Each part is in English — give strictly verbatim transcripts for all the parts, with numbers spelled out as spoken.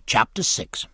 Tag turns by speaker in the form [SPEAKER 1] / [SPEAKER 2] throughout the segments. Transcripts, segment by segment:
[SPEAKER 1] Chapter six.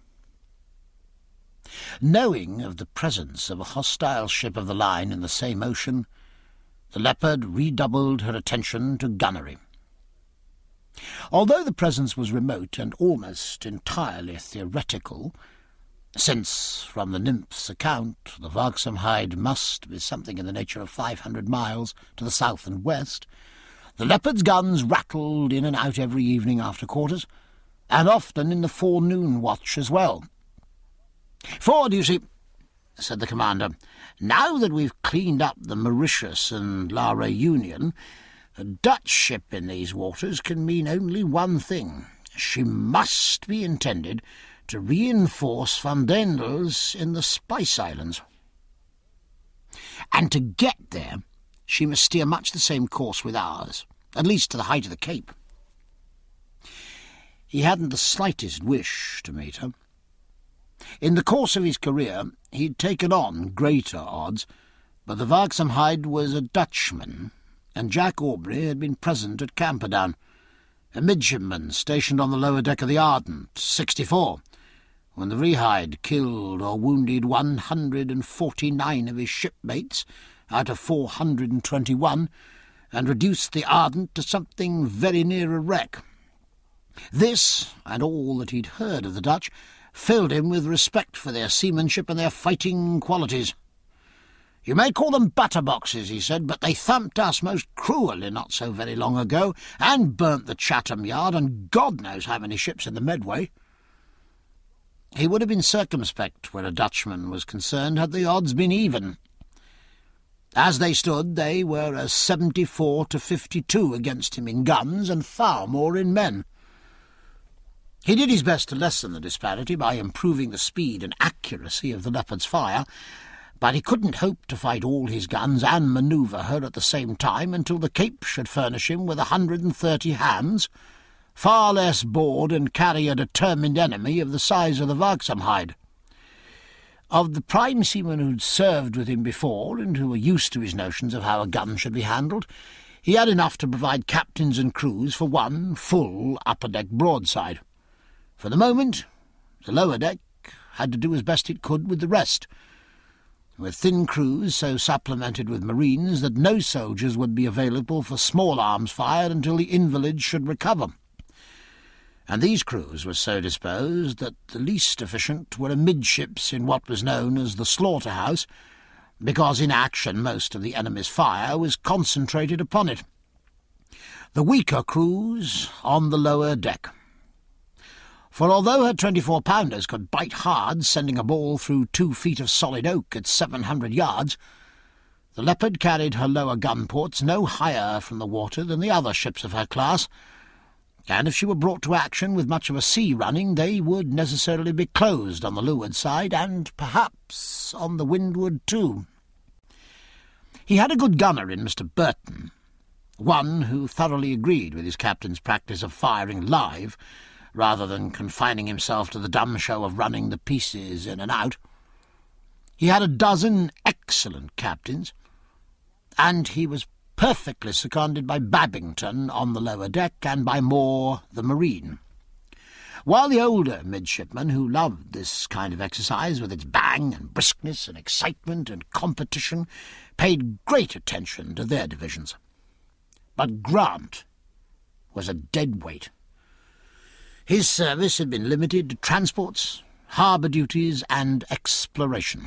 [SPEAKER 1] Knowing of the presence of a hostile ship of the line in the same ocean, the Leopard redoubled her attention to gunnery. Although the presence was remote and almost entirely theoretical, since, from the Nymph's account, the Waakzaamheid must be something in the nature of five hundred miles to the south and west, the Leopard's guns rattled in and out every evening after quarters, and often in the forenoon watch as well. "For, do you see," said the commander, "now that we've cleaned up the Mauritius and La Réunion, a Dutch ship in these waters can mean only one thing. She must be intended to reinforce Van Dendels in the Spice Islands. And to get there, she must steer much the same course with ours, at least to the height of the Cape." He hadn't the slightest wish to meet her. In the course of his career he'd taken on greater odds, but the Waakzaamheid was a Dutchman, and Jack Aubrey had been present at Camperdown, a midshipman stationed on the lower deck of the Ardent, sixty-four, when the Rehyde killed or wounded one hundred and forty-nine of his shipmates out of four hundred and twenty-one, and reduced the Ardent to something very near a wreck. This, and all that he'd heard of the Dutch, filled him with respect for their seamanship and their fighting qualities. "You may call them butter-boxes," he said, "but they thumped us most cruelly not so very long ago, and burnt the Chatham yard, and God knows how many ships in the Medway." He would have been circumspect where a Dutchman was concerned had the odds been even. As they stood, they were as seventy-four to fifty-two against him in guns, and far more in men. He did his best to lessen the disparity by improving the speed and accuracy of the Leopard's fire, but he couldn't hope to fight all his guns and manoeuvre her at the same time until the Cape should furnish him with a hundred and thirty hands, far less board and carry a determined enemy of the size of the Waakzaamheid. Of the prime seamen who'd served with him before, and who were used to his notions of how a gun should be handled, he had enough to provide captains and crews for one full upper-deck broadside. For the moment, the lower deck had to do as best it could with the rest, with thin crews so supplemented with marines that no soldiers would be available for small arms fire until the invalids should recover. And these crews were so disposed that the least efficient were amidships in what was known as the slaughterhouse, because in action most of the enemy's fire was concentrated upon it. The weaker crews on the lower deck. For although her twenty-four pounders could bite hard, sending a ball through two feet of solid oak at seven hundred yards, the Leopard carried her lower gun ports no higher from the water than the other ships of her class, and if she were brought to action with much of a sea running, they would necessarily be closed on the leeward side, and perhaps on the windward too. He had a good gunner in Mister Burton, one who thoroughly agreed with his captain's practice of firing live, rather than confining himself to the dumb show of running the pieces in and out. He had a dozen excellent captains, and he was perfectly seconded by Babington on the lower deck and by Moore the marine. While the older midshipmen, who loved this kind of exercise with its bang and briskness and excitement and competition, paid great attention to their divisions. But Grant was a dead weight. His service had been limited to transports, harbour duties, and exploration.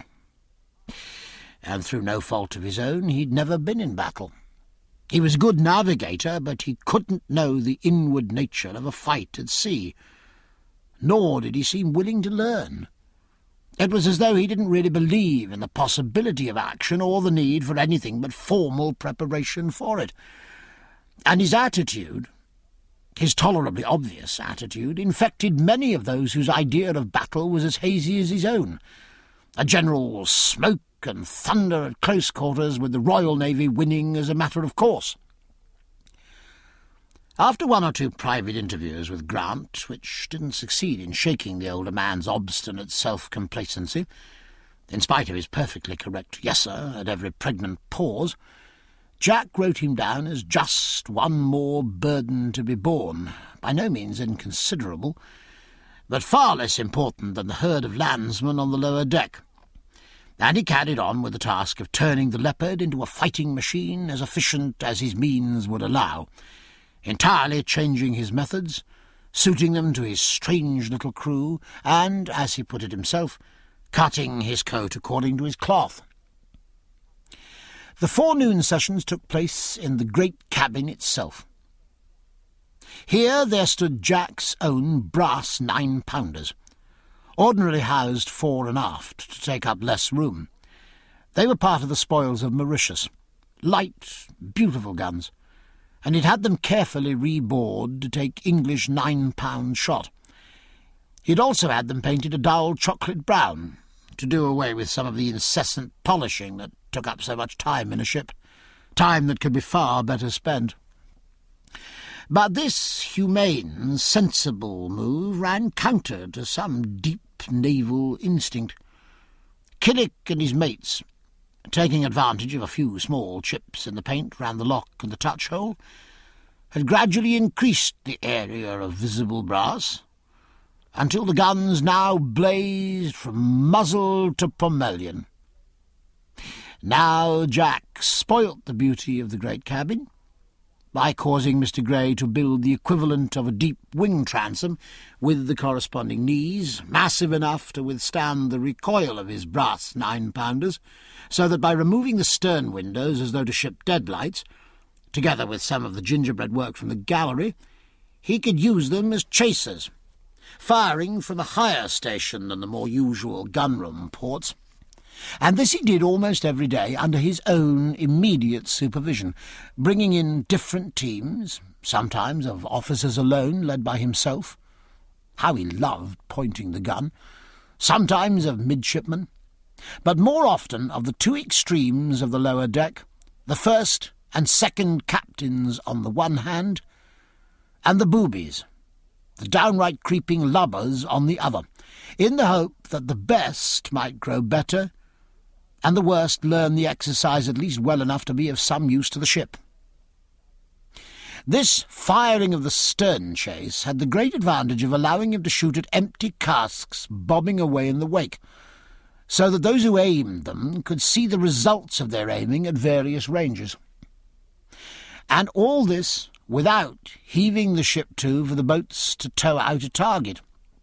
[SPEAKER 1] And through no fault of his own, he'd never been in battle. He was a good navigator, but he couldn't know the inward nature of a fight at sea, nor did he seem willing to learn. It was as though he didn't really believe in the possibility of action or the need for anything but formal preparation for it. And his attitude, his tolerably obvious attitude, infected many of those whose idea of battle was as hazy as his own, a general smoke and thunder at close quarters, with the Royal Navy winning as a matter of course. After one or two private interviews with Grant, which didn't succeed in shaking the older man's obstinate self-complacency, in spite of his perfectly correct "yes, sir," at every pregnant pause, Jack wrote him down as just one more burden to be borne, by no means inconsiderable, but far less important than the herd of landsmen on the lower deck. And he carried on with the task of turning the Leopard into a fighting machine as efficient as his means would allow, entirely changing his methods, suiting them to his strange little crew, and, as he put it himself, cutting his coat according to his cloth. The forenoon sessions took place in the great cabin itself. Here there stood Jack's own brass nine-pounders, ordinarily housed fore and aft to take up less room. They were part of the spoils of Mauritius, light, beautiful guns, and he'd had them carefully rebored to take English nine-pound shot. He'd also had them painted a dull chocolate brown, to do away with some of the incessant polishing that took up so much time in a ship, time that could be far better spent. But this humane, sensible move ran counter to some deep naval instinct. Killick and his mates, taking advantage of a few small chips in the paint round the lock and the touch-hole, had gradually increased the area of visible brass, until the guns now blazed from muzzle to pommelion. Now Jack spoilt the beauty of the great cabin by causing Mister Grey to build the equivalent of a deep wing transom with the corresponding knees, massive enough to withstand the recoil of his brass nine-pounders, so that by removing the stern windows as though to ship deadlights, together with some of the gingerbread work from the gallery, he could use them as chasers, firing from a higher station than the more usual gunroom ports. And this he did almost every day under his own immediate supervision, bringing in different teams, sometimes of officers alone, led by himself. How he loved pointing the gun! Sometimes of midshipmen, but more often of the two extremes of the lower deck, the first and second captains on the one hand, and the boobies, the downright creeping lubbers, on the other, in the hope that the best might grow better and the worst learn the exercise at least well enough to be of some use to the ship. This firing of the stern chase had the great advantage of allowing him to shoot at empty casks bobbing away in the wake, so that those who aimed them could see the results of their aiming at various ranges. And all this without heaving the ship to for the boats to tow out a target.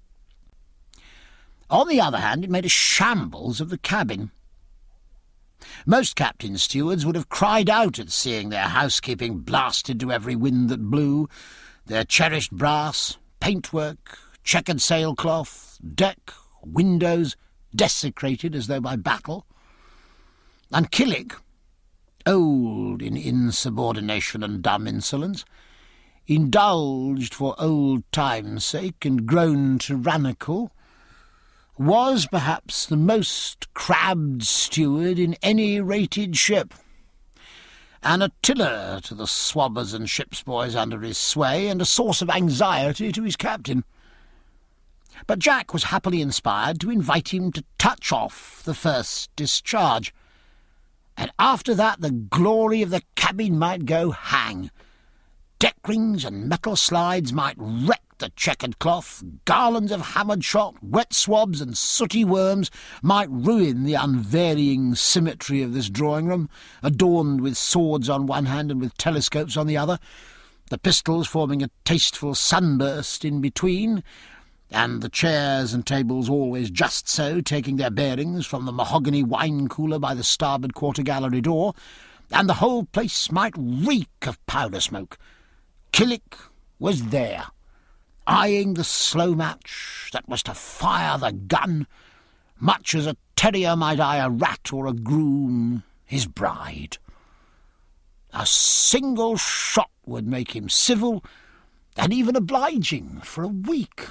[SPEAKER 1] On the other hand, it made a shambles of the cabin. Most captain stewards would have cried out at seeing their housekeeping blasted to every wind that blew, their cherished brass, paintwork, checkered sailcloth, deck, windows desecrated as though by battle. And Killick, old in insubordination and dumb insolence, indulged for old time's sake and grown tyrannical, was perhaps the most crabbed steward in any rated ship, an Attila to the swabbers and ship's boys under his sway, and a source of anxiety to his captain. But Jack was happily inspired to invite him to touch off the first discharge, and after that the glory of the cabin might go hang. Deck rings and metal slides might wreck the checkered cloth, garlands of hammered shot, wet swabs and sooty worms might ruin the unvarying symmetry of this drawing-room, adorned with swords on one hand and with telescopes on the other, the pistols forming a tasteful sunburst in between, and the chairs and tables always just so, taking their bearings from the mahogany wine-cooler by the starboard quarter-gallery door, and the whole place might reek of powder smoke. Killick was there, eyeing the slow match that was to fire the gun, much as a terrier might eye a rat or a groom his bride. A single shot would make him civil and even obliging for a week.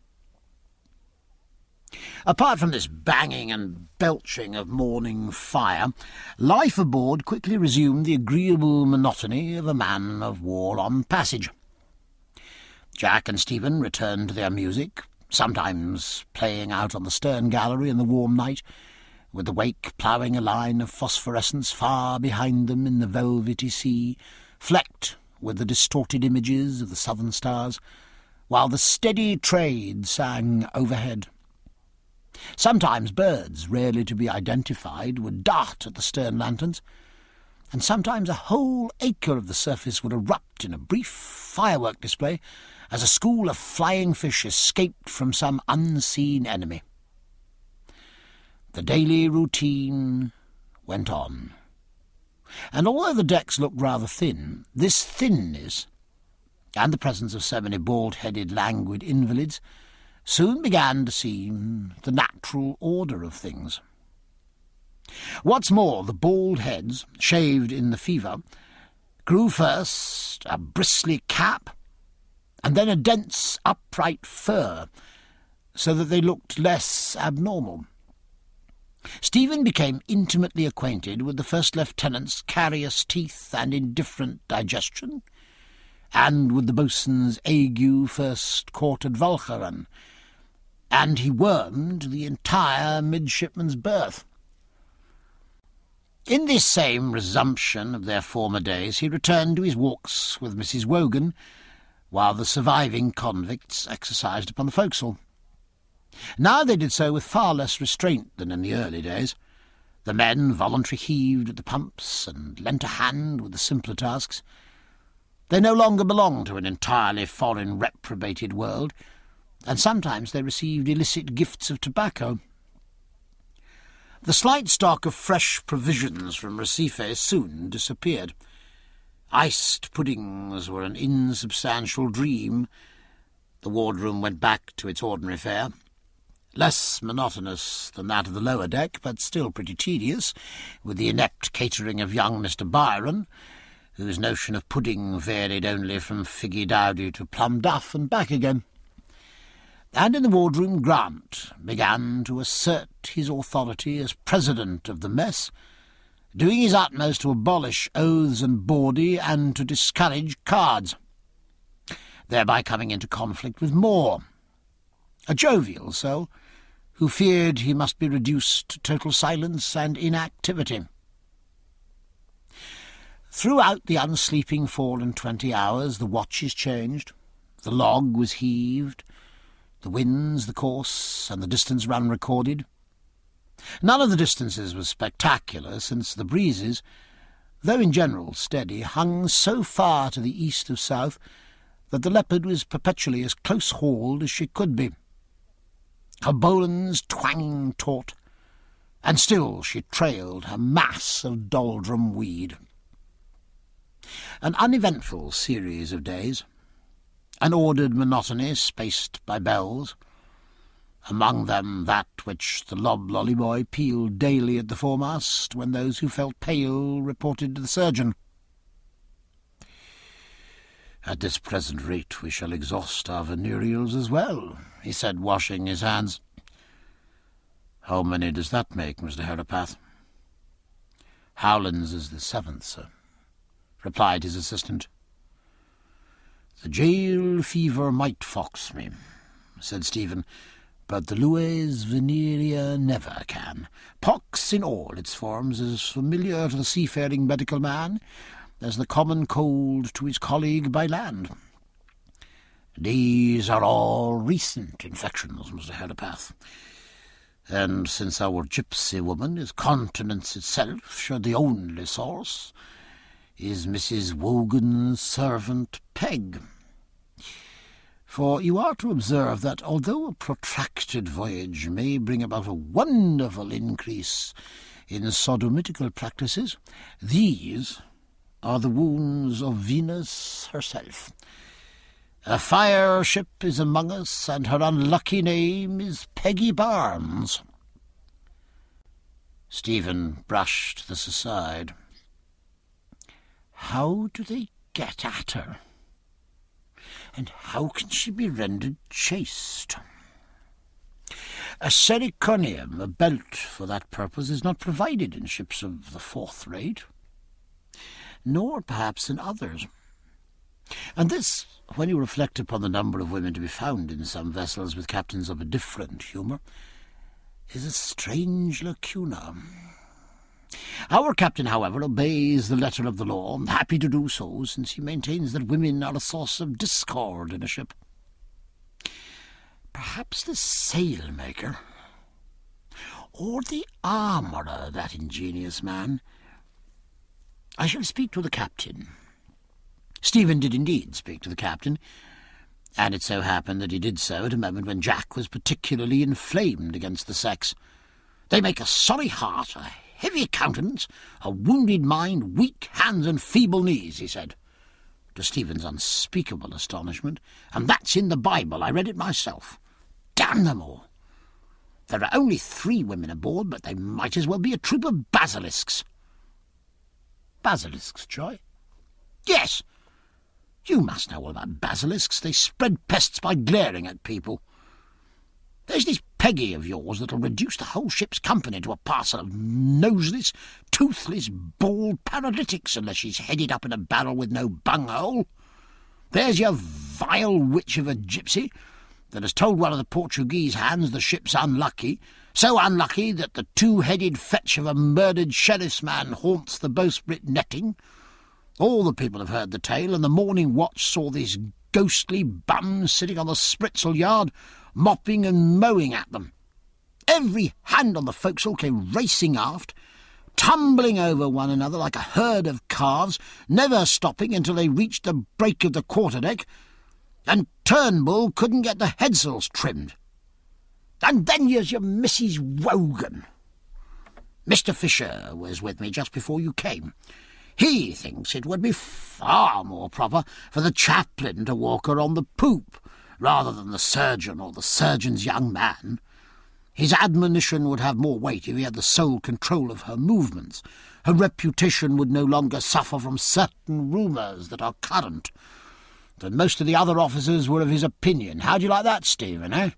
[SPEAKER 1] Apart from this banging and belching of morning fire, life aboard quickly resumed the agreeable monotony of a man-of-war on passage. Jack and Stephen returned to their music, sometimes playing out on the stern gallery in the warm night, with the wake ploughing a line of phosphorescence far behind them in the velvety sea, flecked with the distorted images of the southern stars, while the steady trade sang overhead. Sometimes birds, rarely to be identified, would dart at the stern lanterns, and sometimes a whole acre of the surface would erupt in a brief firework display as a school of flying fish escaped from some unseen enemy. The daily routine went on, and although the decks looked rather thin, this thinness, and the presence of so many bald-headed, languid invalids, soon began to seem the natural order of things. What's more, the bald heads, shaved in the fever, grew first a bristly cap, and then a dense, upright fur, so that they looked less abnormal. Stephen became intimately acquainted with the first lieutenant's carious teeth and indifferent digestion, and with the boatswain's ague first caught at Walcheren, and he wormed the entire midshipman's berth. In this same resumption of their former days he returned to his walks with Missus Wogan, while the surviving convicts exercised upon the forecastle. Now they did so with far less restraint than in the early days. The men voluntarily heaved at the pumps and lent a hand with the simpler tasks. They no longer belonged to an entirely foreign, reprobated world, and sometimes they received illicit gifts of tobacco. The slight stock of fresh provisions from Recife soon disappeared. Iced puddings were an insubstantial dream. The wardroom went back to its ordinary fare, less monotonous than that of the lower deck, but still pretty tedious, with the inept catering of young Mister Byron, whose notion of pudding varied only from figgy dowdy to plum duff and back again. And in the wardroom Grant began to assert his authority as president of the mess, doing his utmost to abolish oaths and bawdy and to discourage cards, thereby coming into conflict with Moore, a jovial soul, who feared he must be reduced to total silence and inactivity. Throughout the unsleeping four and twenty hours the watches changed, the log was heaved, the winds, the course, and the distance run recorded. None of the distances was spectacular, since the breezes, though in general steady, hung so far to the east of south that the Leopard was perpetually as close-hauled as she could be, her bowlines twanging taut, and still she trailed her mass of doldrum weed. An uneventful series of days, an ordered monotony spaced by bells, among them that which the lob-lolly-boy pealed daily at the foremast when those who felt pale reported to the surgeon. "At this present rate we shall exhaust our venereals as well," he said, washing his hands. "How many does that make, Mister Herapath?" "Howland's is the seventh, sir," replied his assistant. "The jail fever might fox me," said Stephen, "but the lues venerea never can. Pox in all its forms is as familiar to the seafaring medical man as the common cold to his colleague by land. These are all recent infections, Mister Herapath, and since our gipsy woman is continence itself, sure the only source is Missus Wogan's servant Peg. For you are to observe that, although a protracted voyage may bring about a wonderful increase in sodomitical practices, these are the wounds of Venus herself. A fire ship is among us, and her unlucky name is Peggy Barnes." Stephen brushed this aside. "How do they get at her? And how can she be rendered chaste?" "A sericonium, a belt for that purpose, is not provided in ships of the fourth rate, nor perhaps in others. And this, when you reflect upon the number of women to be found in some vessels with captains of a different humour, is a strange lacuna. Our captain, however, obeys the letter of the law, happy to do so, since he maintains that women are a source of discord in a ship. Perhaps the sailmaker, or the armourer, that ingenious man. I shall speak to the captain." Stephen did indeed speak to the captain, and it so happened that he did so at a moment when Jack was particularly inflamed against the sex. "They make a sorry heart, a heavy countenance, a wounded mind, weak hands and feeble knees," he said, to Stephen's unspeakable astonishment. "And that's in the Bible. I read it myself. Damn them all! There are only three women aboard, but they might as well be a troop of basilisks." "Basilisks, Joy?" "Yes. You must know all about basilisks. They spread pests by glaring at people. There's this Peggy of yours that'll reduce the whole ship's company to a parcel of noseless, toothless, bald paralytics unless she's headed up in a barrel with no bunghole. There's your vile witch of a gypsy that has told one of the Portuguese hands the ship's unlucky, so unlucky that the two-headed fetch of a murdered sheriff's man haunts the bowsprit netting. All the people have heard the tale, and the morning watch saw this ghostly bum sitting on the spritsail yard, mopping and mowing at them. Every hand on the forecastle came racing aft, tumbling over one another like a herd of calves, never stopping until they reached the break of the quarter-deck, and Turnbull couldn't get the headsails trimmed. And then here's your Missus Wogan. Mister Fisher was with me just before you came. He thinks it would be far more proper for the chaplain to walk her on the poop, rather than the surgeon or the surgeon's young man. His admonition would have more weight if he had the sole control of her movements. Her reputation would no longer suffer from certain rumours that are current. That most of the other officers were of his opinion. How do you like that, Stephen, eh?"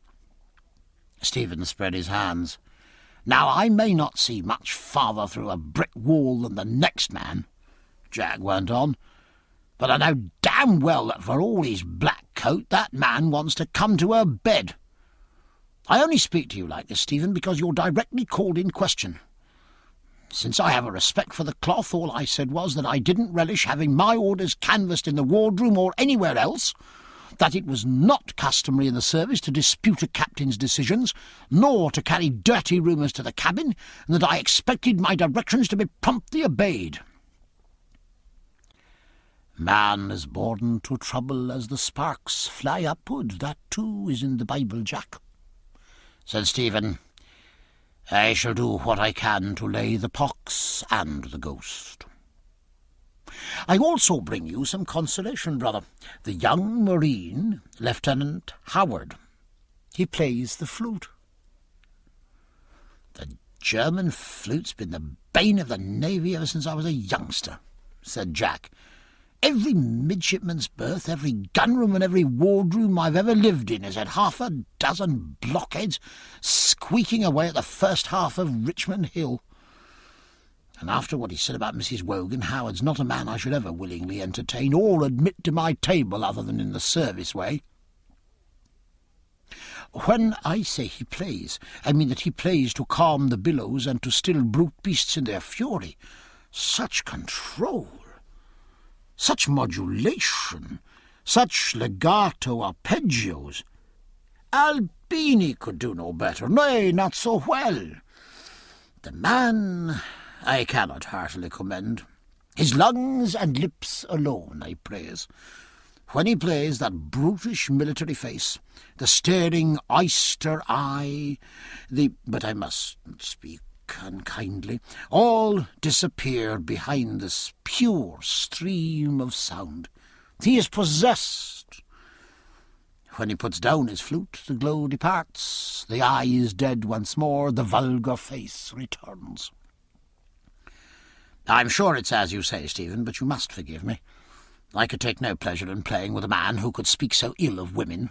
[SPEAKER 1] Stephen spread his hands. "Now, I may not see much farther through a brick wall than the next man," Jack went on, "but I know damn well that for all his black coat that man wants to come to her bed. I only speak to you like this, Stephen, because you're directly called in question. Since I have a respect for the cloth, all I said was that I didn't relish having my orders canvassed in the wardroom or anywhere else, that it was not customary in the service to dispute a captain's decisions, nor to carry dirty rumours to the cabin, and that I expected my directions to be promptly obeyed." "Man is born to trouble as the sparks fly upward. That, too, is in the Bible, Jack," said Stephen. "I shall do what I can to lay the pox and the ghost. I also bring you some consolation, brother. The young Marine, Lieutenant Howard. He plays the flute." "The German flute's been the bane of the Navy ever since I was a youngster," said Jack. "Every midshipman's berth, every gunroom and every wardroom I've ever lived in has had half a dozen blockheads squeaking away at the first half of Richmond Hill. And after what he said about Missus Wogan, Howard's not a man I should ever willingly entertain or admit to my table other than in the service way. When I say he plays, I mean that he plays to calm the billows and to still brute beasts in their fury. Such control! Such modulation, such legato arpeggios. Albini could do no better, nay, not so well. The man I cannot heartily commend. His lungs and lips alone I praise. When he plays, that brutish military face, the staring oyster eye, the... but I mustn't speak unkindly, all disappear behind this pure stream of sound. He is possessed. When he puts down his flute, the glow departs, the eye is dead once more, the vulgar face returns. I'm sure it's as you say, Stephen, but you must forgive me. I could take no pleasure in playing with a man who could speak so ill of women.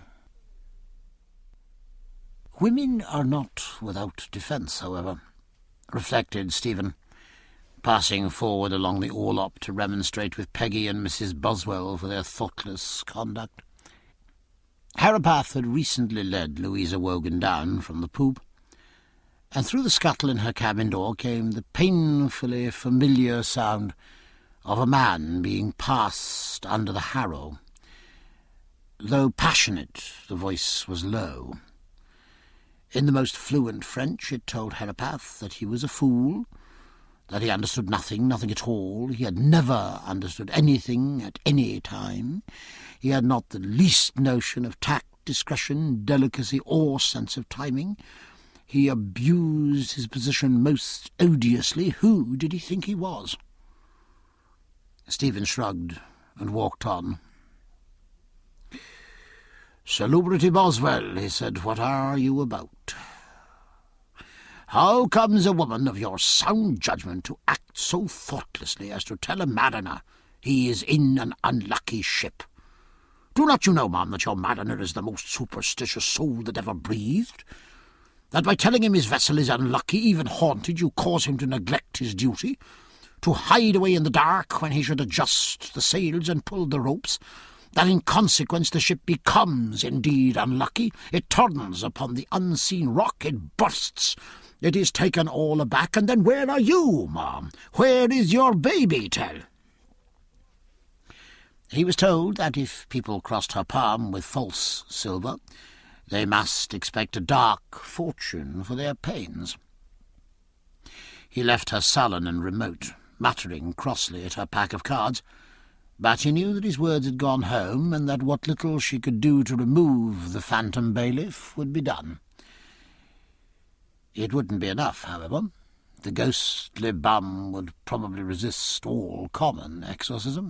[SPEAKER 1] Women are not without defence, however, reflected Stephen, passing forward along the orlop to remonstrate with Peggy and Missus Boswell for their thoughtless conduct. Harapath had recently led Louisa Wogan down from the poop, and through the scuttle in her cabin door came the painfully familiar sound of a man being passed under the harrow. Though passionate, the voice was low. In the most fluent French it told Herapath that he was a fool, that he understood nothing, nothing at all. He had never understood anything at any time. He had not the least notion of tact, discretion, delicacy, or sense of timing. He abused his position most odiously. Who did he think he was? Stephen shrugged and walked on. "Salubrity Boswell," he said, "what are you about? How comes a woman of your sound judgment to act so thoughtlessly as to tell a mariner he is in an unlucky ship? Do not you know, ma'am, that your mariner is the most superstitious soul that ever breathed? That by telling him his vessel is unlucky, even haunted, you cause him to neglect his duty, to hide away in the dark when he should adjust the sails and pull the ropes, that in consequence the ship becomes indeed unlucky, it turns upon the unseen rock, it bursts, it is taken all aback, and then where are you, ma'am? Where is your baby, tell?" He was told that if people crossed her palm with false silver, they must expect a dark fortune for their pains. He left her sullen and remote, muttering crossly at her pack of cards, but he knew that his words had gone home, and that what little she could do to remove the phantom bailiff would be done. It wouldn't be enough, however. The ghostly bum would probably resist all common exorcism.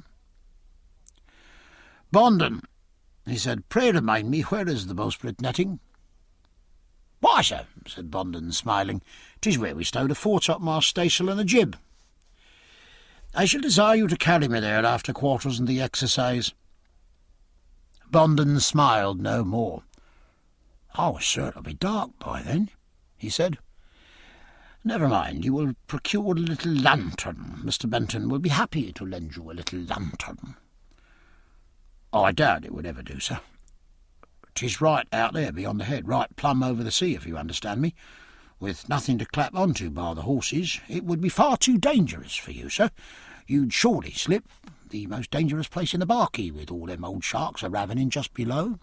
[SPEAKER 1] "Bondon," he said, "pray remind me, where is the bowsprit netting?" "Why, sir," said Bondon, smiling, "'tis where we stowed a foretopmast staysail and a jib." "I shall desire you to carry me there after quarters and the exercise." Bondon smiled no more. "Oh, sir, it'll be dark by then," he said. "Never mind, you will procure a little lantern. Mister Benton will be happy to lend you a little lantern." "Oh, I doubt it would ever do, sir. 'Tis right out there beyond the head, right plumb over the sea, if you understand me, with nothing to clap onto bar the horses. It would be far too dangerous for you, sir. You'd surely slip. The most dangerous place in the Barkey, with all them old sharks a-ravening just below."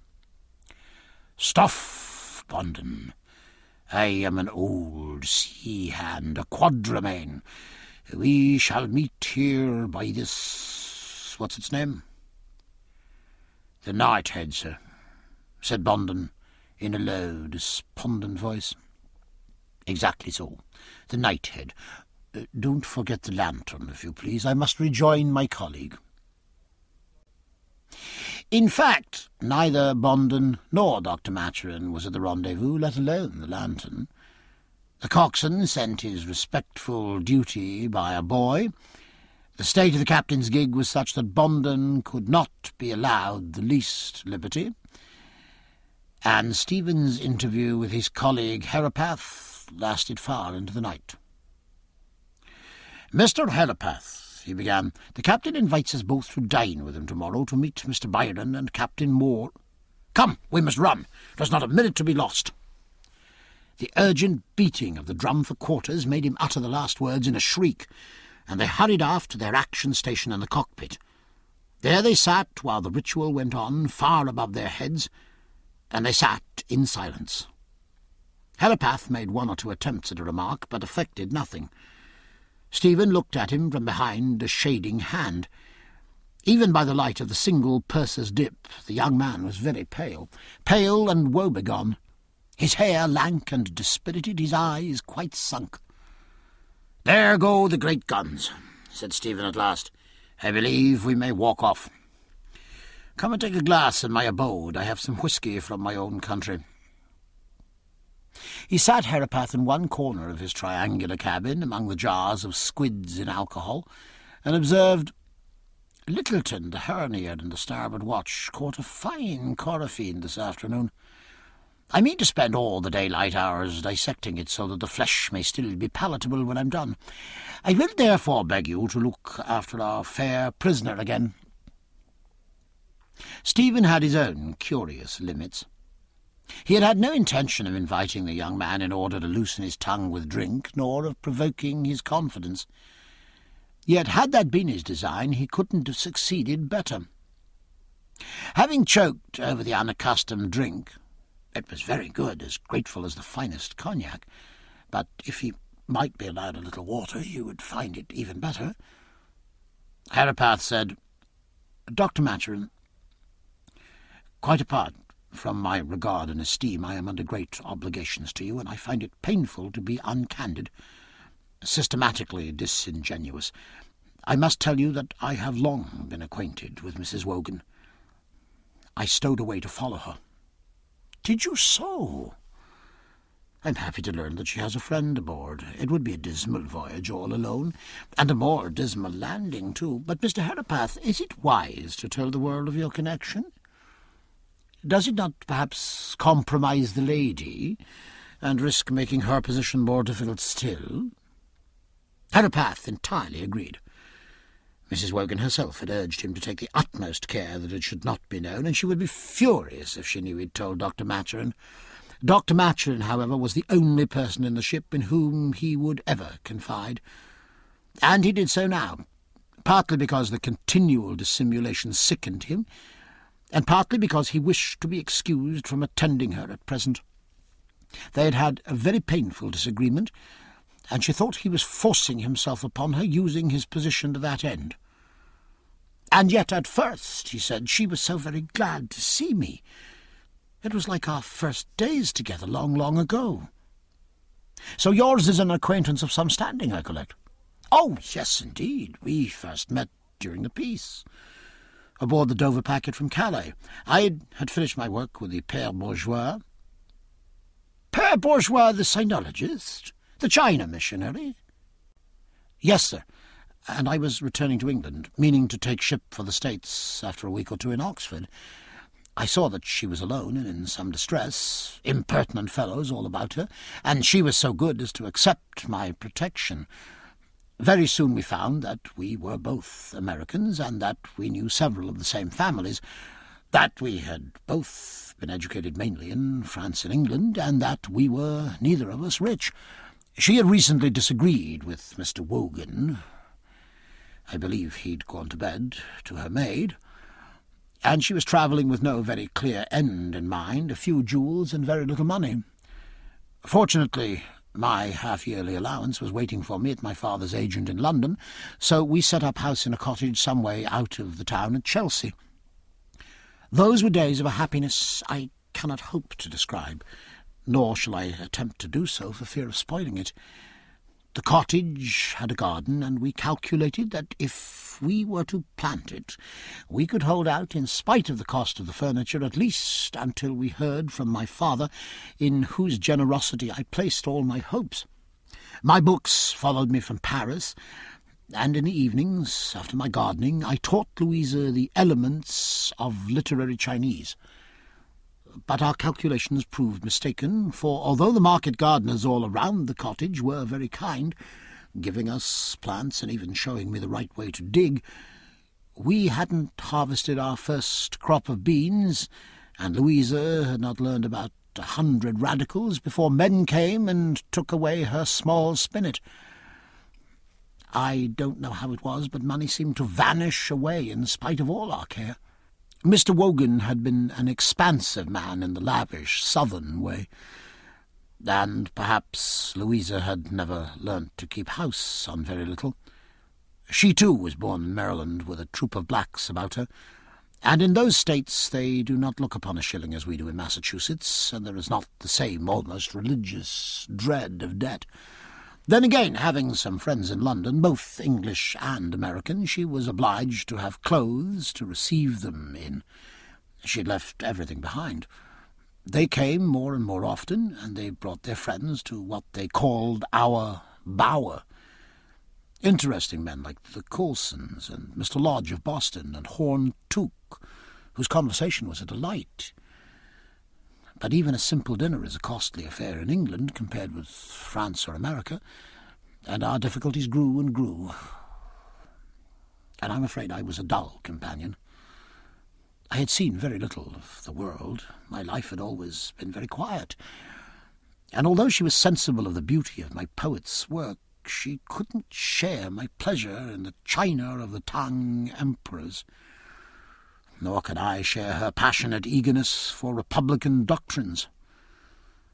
[SPEAKER 1] "Stuff, Bondon. I am an old sea-hand, a quadrumane. We shall meet here by this... what's its name?" "The Knighthead, sir," said Bondon, in a low, despondent voice. "Exactly so. The Knighthead. Uh, don't forget the lantern, if you please. I must rejoin my colleague." In fact, neither Bondon nor Doctor Maturin was at the rendezvous, let alone the lantern. The coxswain sent his respectful duty by a boy. The state of the captain's gig was such that Bondon could not be allowed the least liberty, and Stephen's interview with his colleague Herapath lasted far into the night. "Mister Herapath," he began, "the captain invites us both to dine with him tomorrow, to meet Mister Byron and Captain Moore." "Come, we must run. There's not a minute to be lost." The urgent beating of the drum for quarters made him utter the last words in a shriek, and they hurried aft to their action station in the cockpit. There they sat while the ritual went on, far above their heads, and they sat in silence. Herapath made one or two attempts at a remark, but effected nothing. Stephen looked at him from behind a shading hand. Even by the light of the single purser's dip, the young man was very pale, pale and woebegone. His hair lank and dispirited, his eyes quite sunk. "There go the great guns," said Stephen at last. "I believe we may walk off. Come and take a glass in my abode. I have some whisky from my own country." He sat Herapath in one corner of his triangular cabin, among the jars of squids in alcohol, and observed, "Littleton, the hernier in the starboard watch, caught a fine coryphene this afternoon. I mean to spend all the daylight hours dissecting it, so that the flesh may still be palatable when I'm done. I will therefore beg you to look after our fair prisoner again." Stephen had his own curious limits. He had had no intention of inviting the young man in order to loosen his tongue with drink, nor of provoking his confidence. Yet had that been his design, he couldn't have succeeded better. Having choked over the unaccustomed drink, It was very good, as grateful as the finest cognac, but if he might be allowed a little water, you would find it even better. Herapath said, Doctor Maturin, quite apart from my regard and esteem, I am under great obligations to you, and I find it painful to be uncandid, systematically disingenuous. I must tell you that I have long been acquainted with Missus Wogan. I stowed away to follow her. Did you so? I'm happy to learn that she has a friend aboard. It would be a dismal voyage all alone, and a more dismal landing, too. But, Mister Herapath, is it wise to tell the world of your connection? Does it not perhaps compromise the lady, and risk making her position more difficult still? Herapath entirely agreed. Missus Wogan herself had urged him to take the utmost care that it should not be known, and she would be furious if she knew he'd told Doctor Maturin. Doctor Maturin, however, was the only person in the ship in whom he would ever confide. And he did so now, partly because the continual dissimulation sickened him, and partly because he wished to be excused from attending her at present. They had had a very painful disagreement, and she thought he was forcing himself upon her, using his position to that end. And yet at first, he said, she was so very glad to see me. It was like our first days together long, long ago. So yours is an acquaintance of some standing, I collect? Oh, yes, indeed. We first met during the peace, aboard the Dover packet from Calais. I had finished my work with the Père Bourgeois. Père Bourgeois, the sinologist? The China missionary? Yes, sir, and I was returning to England, meaning to take ship for the States after a week or two in Oxford. I saw that she was alone and in some distress, impertinent fellows all about her, and she was so good as to accept my protection. Very soon we found that we were both Americans, and that we knew several of the same families, that we had both been educated mainly in France and England, and that we were neither of us rich. She had recently disagreed with Mister Wogan. I believe he'd gone to bed to her maid, and she was travelling with no very clear end in mind, a few jewels and very little money. Fortunately, my half-yearly allowance was waiting for me at my father's agent in London, so we set up house in a cottage some way out of the town at Chelsea. Those were days of a happiness I cannot hope to describe, nor shall I attempt to do so for fear of spoiling it. The cottage had a garden, and we calculated that if we were to plant it, we could hold out, in spite of the cost of the furniture, at least until we heard from my father, in whose generosity I placed all my hopes. My books followed me from Paris, and in the evenings, after my gardening, I taught Louisa the elements of literary Chinese. But our calculations proved mistaken, for although the market gardeners all around the cottage were very kind, giving us plants and even showing me the right way to dig, we hadn't harvested our first crop of beans, and Louisa had not learned about a hundred radicals before men came and took away her small spinet. I don't know how it was, but money seemed to vanish away in spite of all our care. Mister Wogan had been an expansive man in the lavish southern way, and perhaps Louisa had never learnt to keep house on very little. She, too, was born in Maryland with a troop of blacks about her, and in those states they do not look upon a shilling as we do in Massachusetts, and there is not the same almost religious dread of debt. Then again, having some friends in London, both English and American, she was obliged to have clothes to receive them in. She had left everything behind. They came more and more often, and they brought their friends to what they called our bower. Interesting men like the Coulsons and Mister Lodge of Boston and Horne Tooke, whose conversation was a delight. But even a simple dinner is a costly affair in England compared with France or America, and our difficulties grew and grew. And I'm afraid I was a dull companion. I had seen very little of the world. My life had always been very quiet. And although she was sensible of the beauty of my poet's work, she couldn't share my pleasure in the china of the Tang emperors. Nor could I share her passionate eagerness for republican doctrines.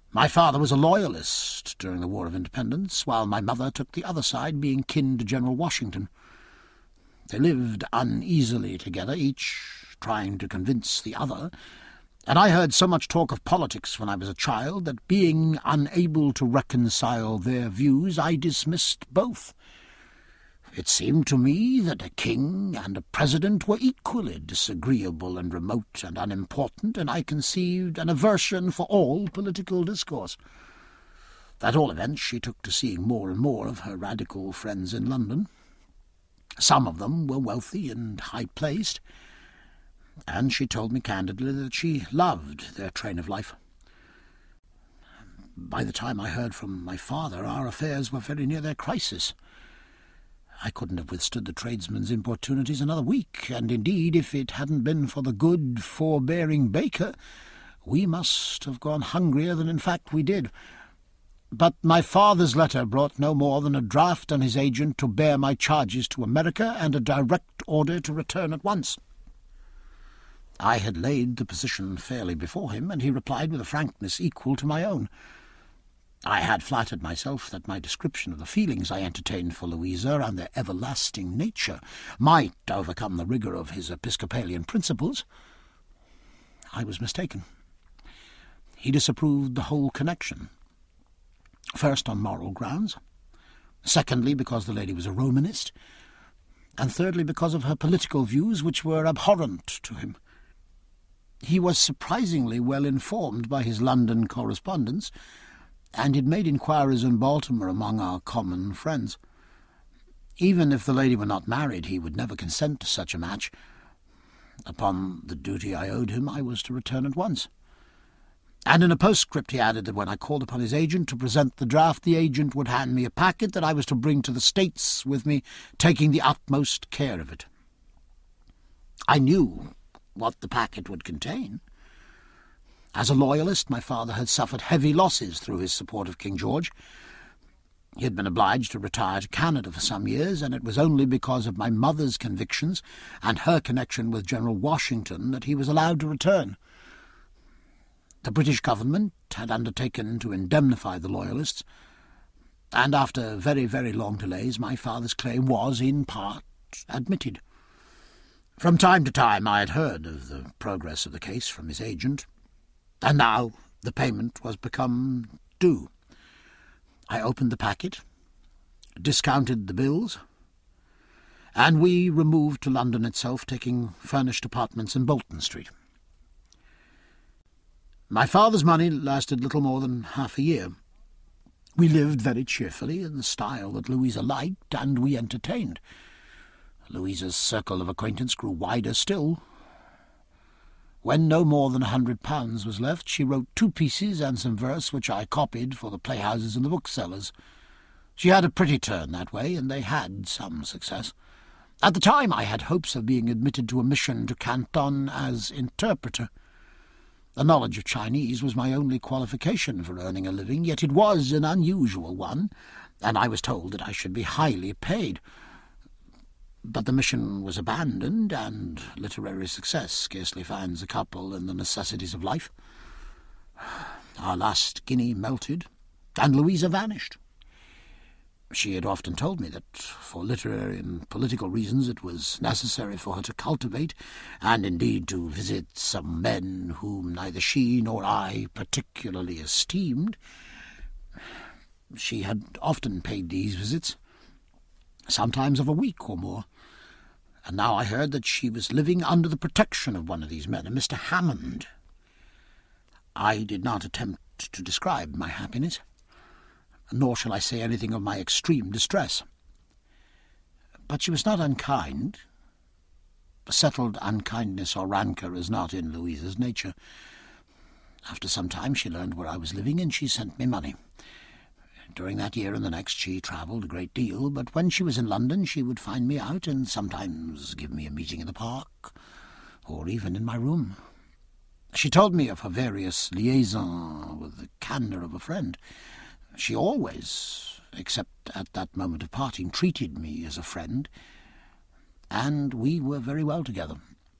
[SPEAKER 1] My father was a loyalist during the War of Independence, while my mother took the other side, being kin to General Washington. They lived uneasily together, each trying to convince the other, and I heard so much talk of politics when I was a child that, being unable to reconcile their views, I dismissed both. It seemed to me that a king and a president were equally disagreeable and remote and unimportant, and I conceived an aversion for all political discourse. At all events, she took to seeing more and more of her radical friends in London. Some of them were wealthy and high-placed, and she told me candidly that she loved their train of life. By the time I heard from my father, our affairs were very near their crisis. I couldn't have withstood the tradesmen's importunities another week, and indeed, if it hadn't been for the good, forbearing baker, we must have gone hungrier than in fact we did. But my father's letter brought no more than a draft on his agent to bear my charges to America and a direct order to return at once. I had laid the position fairly before him, and he replied with a frankness equal to my own. I had flattered myself that my description of the feelings I entertained for Louisa and their everlasting nature might overcome the rigour of his Episcopalian principles. I was mistaken. He disapproved the whole connection, first on moral grounds, secondly because the lady was a Romanist, and thirdly because of her political views, which were abhorrent to him. He was surprisingly well informed by his London correspondence, and had made inquiries in Baltimore among our common friends. Even if the lady were not married, he would never consent to such a match. Upon the duty I owed him, I was to return at once. And in a postscript he added that when I called upon his agent to present the draft, the agent would hand me a packet that I was to bring to the States with me, taking the utmost care of it. I knew what the packet would contain. As a loyalist, my father had suffered heavy losses through his support of King George. He had been obliged to retire to Canada for some years, and it was only because of my mother's convictions and her connection with General Washington that he was allowed to return. The British government had undertaken to indemnify the loyalists, and after very, very long delays my father's claim was, in part, admitted. From time to time I had heard of the progress of the case from his agent, and now the payment was become due. I opened the packet, discounted the bills, and we removed to London itself, taking furnished apartments in Bolton Street. My father's money lasted little more than half a year. We lived very cheerfully in the style that Louisa liked, and we entertained. Louisa's circle of acquaintance grew wider still. When no more than a hundred pounds was left, she wrote two pieces and some verse, which I copied for the playhouses and the booksellers. She had a pretty turn that way, and they had some success. At the time I had hopes of being admitted to a mission to Canton as interpreter. A knowledge of Chinese was my only qualification for earning a living, yet it was an unusual one, and I was told that I should be highly paid. But the mission was abandoned, and literary success scarcely finds a couple in the necessities of life. Our last guinea melted, and Louisa vanished. She had often told me that for literary and political reasons it was necessary for her to cultivate, and indeed to visit some men whom neither she nor I particularly esteemed. She had often paid these visits, sometimes of a week or more, and now I heard that she was living under the protection of one of these men, a Mister Hammond. I did not attempt to describe my happiness, nor shall I say anything of my extreme distress. But she was not unkind. Settled unkindness or rancour is not in Louisa's nature. After some time she learned where I was living, and she sent me money. During that year and the next she travelled a great deal, but when she was in London she would find me out and sometimes give me a meeting in the park, or even in my room. She told me of her various liaisons with the candour of a friend. She always, except at that moment of parting, treated me as a friend, and we were very well together.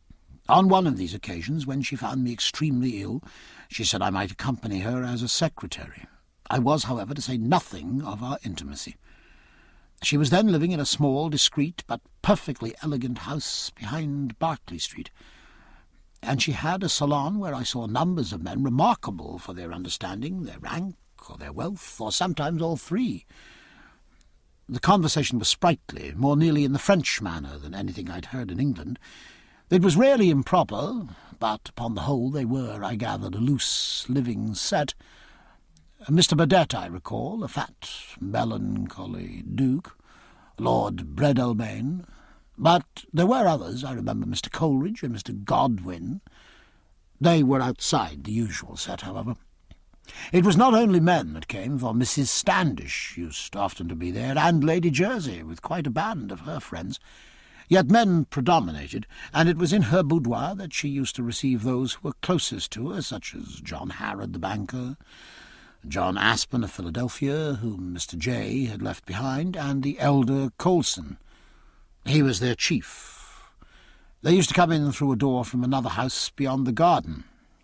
[SPEAKER 1] On one of these occasions, when she found me extremely ill, she said I might accompany her as a secretary. I was, however, to say nothing of our intimacy. She was then living in a small, discreet, but perfectly elegant house behind Berkeley Street, and she had a salon where I saw numbers of men remarkable for their understanding, their rank, or their wealth, or sometimes all three. The conversation was sprightly, more nearly in the French manner than anything I'd heard in England. It was rarely improper, but upon the whole they were, I gathered, a loose, living set. Mister Burdett, I recall, a fat, melancholy duke, Lord Breadalbane, but there were others. I remember Mister Coleridge and Mister Godwin. They were outside the usual set, however. It was not only men that came, for Missus Standish used often to be there, and Lady Jersey, with quite a band of her friends. Yet men predominated, and it was in her boudoir that she used to receive those who were closest to her, such as John Harrod the banker, John Aspen of Philadelphia, whom Mister J had left behind, and the elder Colson. He was their chief. They used to come in through a door from another house beyond the garden.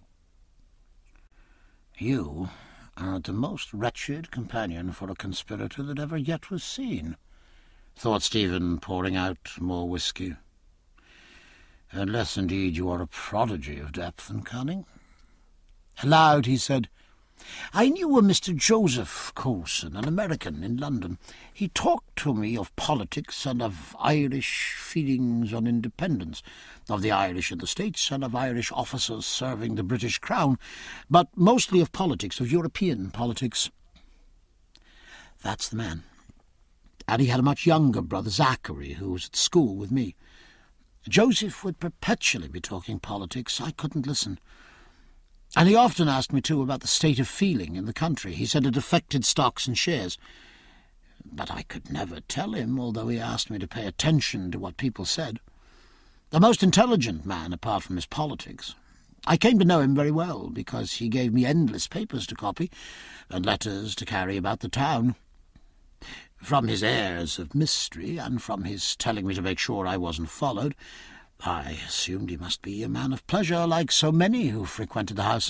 [SPEAKER 1] "You are the most wretched companion for a conspirator that ever yet was seen," thought Stephen, pouring out more whisky. "Unless, indeed, you are a prodigy of depth and cunning." Aloud he said, "I knew a Mister Joseph Colson, an American, in London. He talked to me of politics and of Irish feelings on independence, of the Irish in the States and of Irish officers serving the British Crown, but mostly of politics, of European politics." That's the man. And he had a much younger brother, Zachary, who was at school with me. Joseph would perpetually be talking politics. I couldn't listen. And he often asked me, too, about the state of feeling in the country. He said it affected stocks and shares. But I could never tell him, although he asked me to pay attention to what people said. A most intelligent man, apart from his politics. I came to know him very well, because he gave me endless papers to copy, and letters to carry about the town. From his airs of mystery, and from his telling me to make sure I wasn't followed, I assumed he must be a man of pleasure, like so many who frequented the house.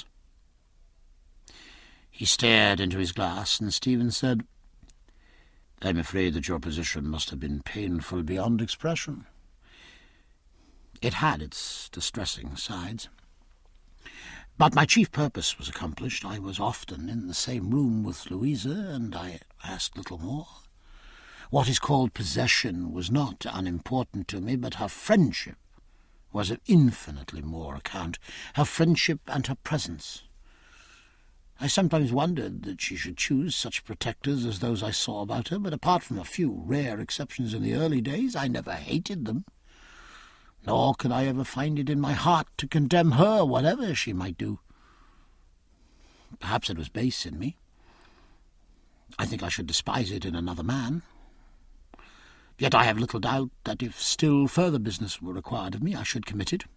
[SPEAKER 1] He stared into his glass, and Stephen said, "I'm afraid that your position must have been painful beyond expression." It had its distressing sides. But my chief purpose was accomplished. I was often in the same room with Louisa, and I asked little more. What is called possession was not unimportant to me, but her friendship was of infinitely more account, her friendship and her presence. I sometimes wondered that she should choose such protectors as those I saw about her, but apart from a few rare exceptions in the early days, I never hated them. Nor could I ever find it in my heart to condemn her, whatever she might do. Perhaps it was base in me. I think I should despise it in another man. Yet I have little doubt that if still further business were required of me, I should commit it.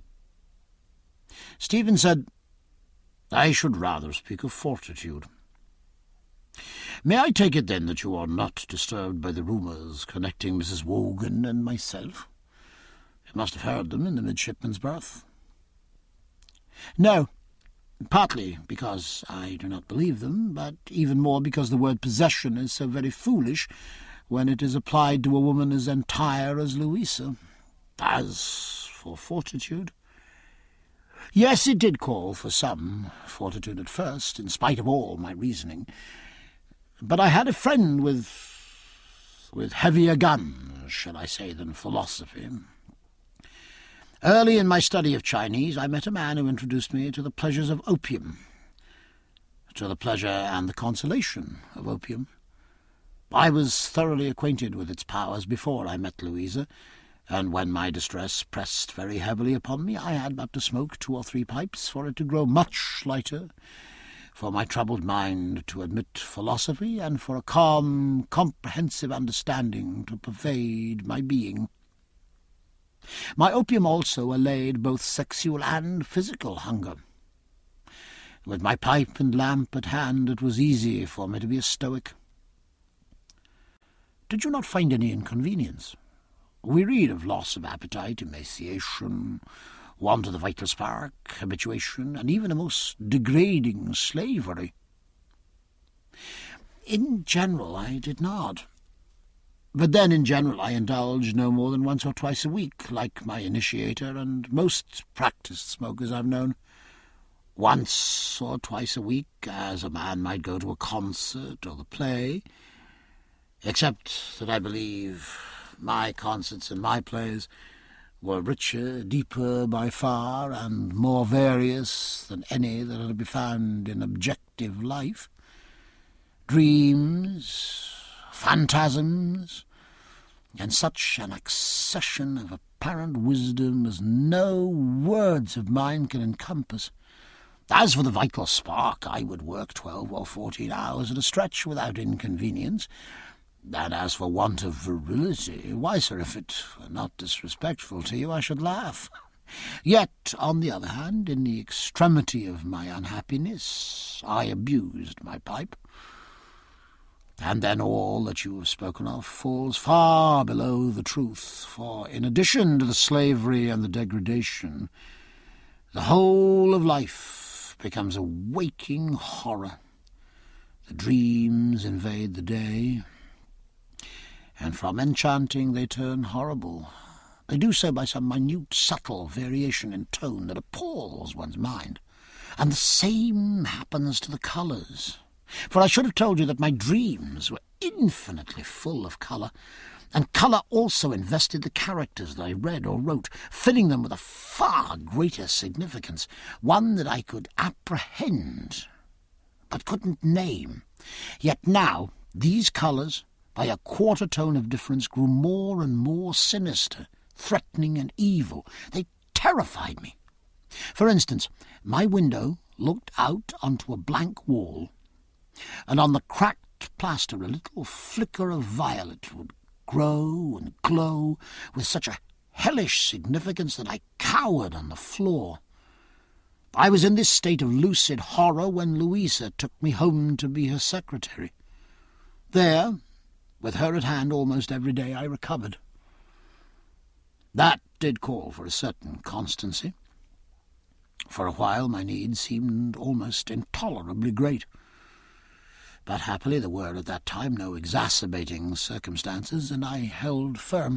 [SPEAKER 1] Stephen said, "I should rather speak of fortitude. May I take it, then, that you are not disturbed by the rumours connecting Missus Wogan and myself? You must have heard them in the midshipman's berth." "No, partly because I do not believe them, but even more because the word possession is so very foolish when it is applied to a woman as entire as Louisa. As for fortitude, yes, it did call for some fortitude at first, in spite of all my reasoning. But I had a friend with, with heavier guns, shall I say, than philosophy. Early in my study of Chinese, I met a man who introduced me to the pleasures of opium, to the pleasure and the consolation of opium. I was thoroughly acquainted with its powers before I met Louisa, and when my distress pressed very heavily upon me, I had but to smoke two or three pipes for it to grow much lighter, for my troubled mind to admit philosophy, and for a calm, comprehensive understanding to pervade my being. My opium also allayed both sexual and physical hunger. With my pipe and lamp at hand, it was easy for me to be a stoic. Did you not find any inconvenience? We read of loss of appetite, emaciation, want of the vital spark, habituation, and even a most degrading slavery. In general, I did not. But then, in general, I indulged no more than once or twice a week, like my initiator and most practised smokers I've known. Once or twice a week, as a man might go to a concert or the play, except that I believe my concerts and my plays were richer, deeper by far, and more various than any that are to be found in objective life. Dreams, phantasms, and such an accession of apparent wisdom as no words of mine can encompass. As for the vital spark, I would work twelve or fourteen hours at a stretch without inconvenience. And as for want of virility, why, sir, if it were not disrespectful to you, I should laugh. Yet, on the other hand, in the extremity of my unhappiness, I abused my pipe. And then all that you have spoken of falls far below the truth, for in addition to the slavery and the degradation, the whole of life becomes a waking horror. The dreams invade the day, and from enchanting they turn horrible. They do so by some minute, subtle variation in tone that appalls one's mind. And the same happens to the colours. For I should have told you that my dreams were infinitely full of colour, and colour also invested the characters that I read or wrote, filling them with a far greater significance, one that I could apprehend, but couldn't name. Yet now these colours, by a quarter tone of difference, grew more and more sinister, threatening and evil. They terrified me. For instance, my window looked out onto a blank wall, and on the cracked plaster a little flicker of violet would grow and glow with such a hellish significance that I cowered on the floor. I was in this state of lucid horror when Louisa took me home to be her secretary. There, with her at hand almost every day, I recovered. That did call for a certain constancy. For a while my needs seemed almost intolerably great. But happily there were at that time no exacerbating circumstances, and I held firm.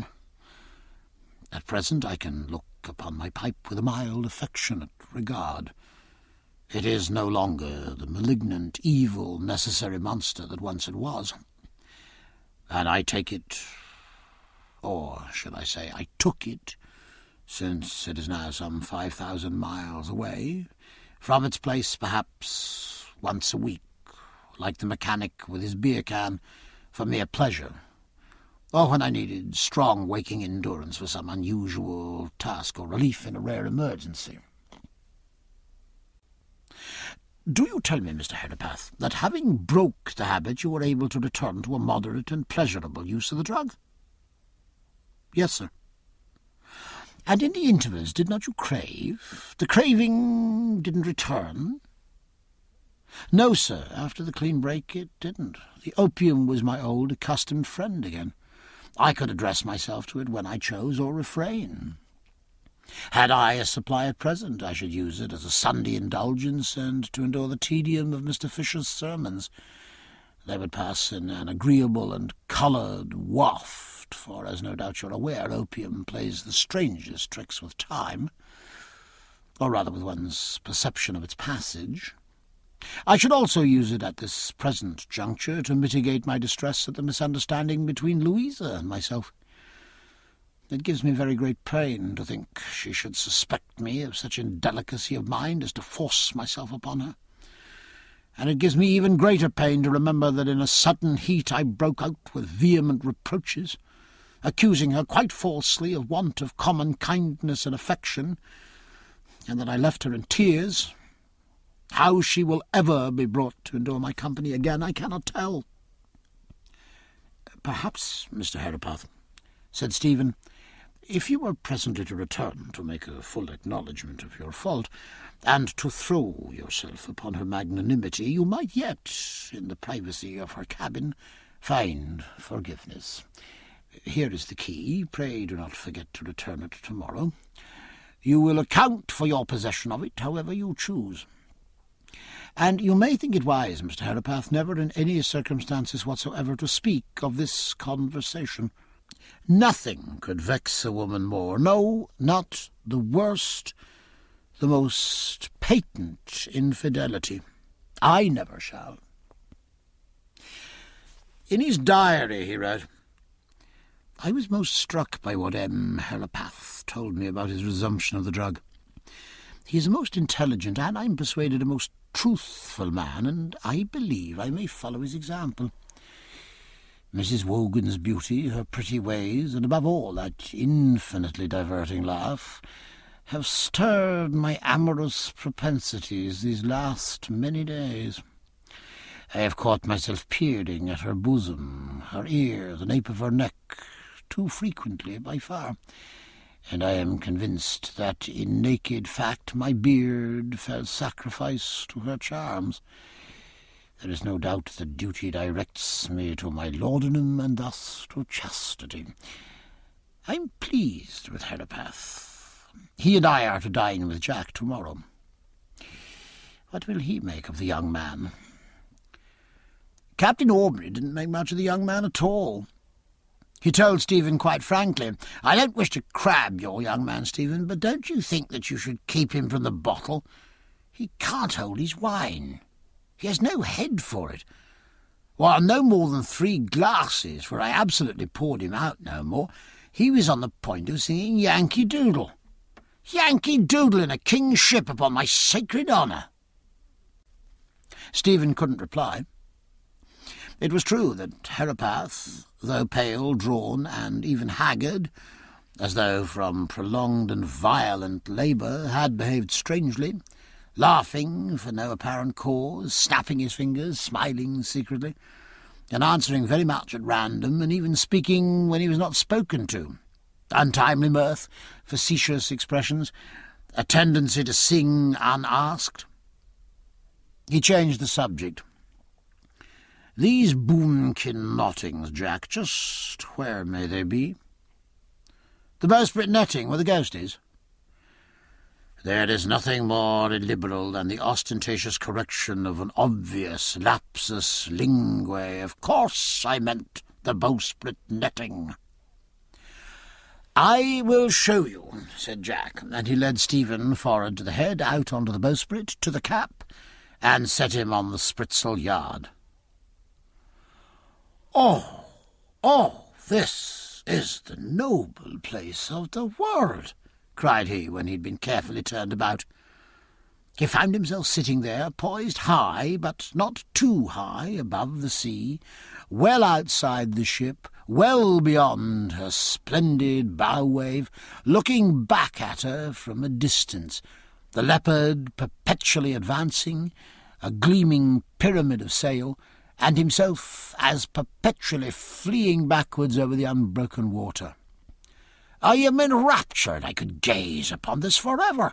[SPEAKER 1] At present I can look upon my pipe with a mild, affectionate regard. It is no longer the malignant, evil, necessary monster that once it was. And I take it, or should I say I took it, since it is now some five thousand miles away, from its place perhaps once a week, like the mechanic with his beer can, for mere pleasure, or when I needed strong waking endurance for some unusual task or relief in a rare emergency. Do you tell me, Mister Herapath, that having broke the habit you were able to return to a moderate and pleasurable use of the drug? Yes, sir. And in the intervals did not you crave? The craving didn't return? No, sir, after the clean break it didn't. The opium was my old accustomed friend again. I could address myself to it when I chose or refrain. Had I a supply at present, I should use it as a Sunday indulgence and to endure the tedium of Mister Fisher's sermons. They would pass in an agreeable and coloured waft, for, as no doubt you're aware, opium plays the strangest tricks with time, or rather with one's perception of its passage. I should also use it at this present juncture to mitigate my distress at the misunderstanding between Louisa and myself. It gives me very great pain to think she should suspect me of such indelicacy of mind as to force myself upon her. And it gives me even greater pain to remember that in a sudden heat I broke out with vehement reproaches, accusing her quite falsely of want of common kindness and affection, and that I left her in tears. How she will ever be brought to endure my company again, I cannot tell. Perhaps, Mister Herapath, said Stephen, if you were presently to return to make a full acknowledgment of your fault, and to throw yourself upon her magnanimity, you might yet, in the privacy of her cabin, find forgiveness. Here is the key. Pray do not forget to return it tomorrow. You will account for your possession of it however you choose. And you may think it wise, Mister Herapath, never in any circumstances whatsoever to speak of this conversation. Nothing could vex a woman more, no, not the worst, the most patent infidelity. I never shall. In his diary he wrote, I was most struck by what M. Herapath told me about his resumption of the drug. He is a most intelligent and, I'm persuaded, a most truthful man, and I believe I may follow his example. Missus Wogan's beauty, her pretty ways, and above all that infinitely diverting laugh, have stirred my amorous propensities these last many days. I have caught myself peering at her bosom, her ear, the nape of her neck, too frequently by far, and I am convinced that in naked fact my beard fell sacrifice to her charms. There is no doubt that duty directs me to my laudanum, and thus to chastity. I am pleased with Herapath. He and I are to dine with Jack tomorrow. What will he make of the young man? Captain Aubrey didn't make much of the young man at all. He told Stephen quite frankly, I don't wish to crab your young man, Stephen, but don't you think that you should keep him from the bottle? He can't hold his wine. He has no head for it. While no more than three glasses, for I absolutely poured him out no more, he was on the point of singing Yankee Doodle. Yankee Doodle in a king's ship, upon my sacred honour. Stephen couldn't reply. It was true that Herapath, though pale, drawn, and even haggard, as though from prolonged and violent labour, had behaved strangely, laughing for no apparent cause, snapping his fingers, smiling secretly, and answering very much at random, and even speaking when he was not spoken to. Untimely mirth, facetious expressions, a tendency to sing unasked. He changed the subject. These boomkin knottings, Jack, just where may they be? The bowsprit netting where the ghost is. There is nothing more illiberal than the ostentatious correction of an obvious lapsus linguae. Of course I meant the bowsprit netting. I will show you, said Jack, and he led Stephen forward to the head, out onto the bowsprit, to the cap, and set him on the spritsail yard. Oh, oh, this is the noble place of the world, cried he, when he had been carefully turned about. He found himself sitting there, poised high, but not too high, above the sea, well outside the ship, well beyond her splendid bow-wave, looking back at her from a distance, the Leopard perpetually advancing, a gleaming pyramid of sail, and himself as perpetually fleeing backwards over the unbroken water. I am enraptured. I could gaze upon this forever.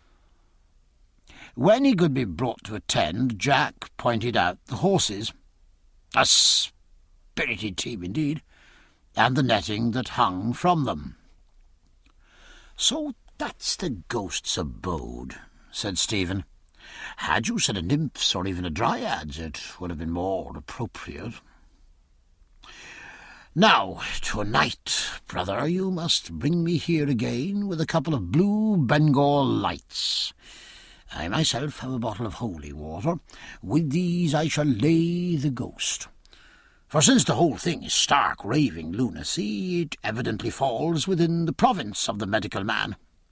[SPEAKER 1] When he could be brought to attend, Jack pointed out the horses, a spirited team indeed, and the netting that hung from them. So that's the ghost's abode, said Stephen. Had you said a nymph's or even a dryad's, it would have been more appropriate. Now, to-night, brother, you must bring me here again with a couple of blue Bengal lights. I myself have a bottle of holy water. With these I shall lay the ghost. For since the whole thing is stark raving lunacy, it evidently falls within the province of the medical man.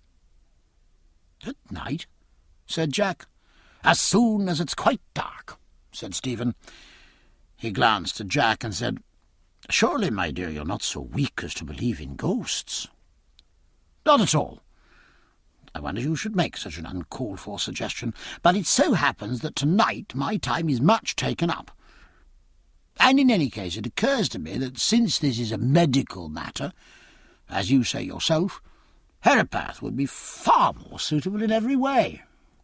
[SPEAKER 1] At night, said Jack. As soon as it's quite dark, said Stephen. He glanced at Jack and said, Surely, my dear, you're not so weak as to believe in ghosts. Not at all. I wonder you should make such an uncalled-for suggestion, but it so happens that tonight my time is much taken up. And in any case it occurs to me that since this is a medical matter, as you say yourself, Herapath would be far more suitable in every way.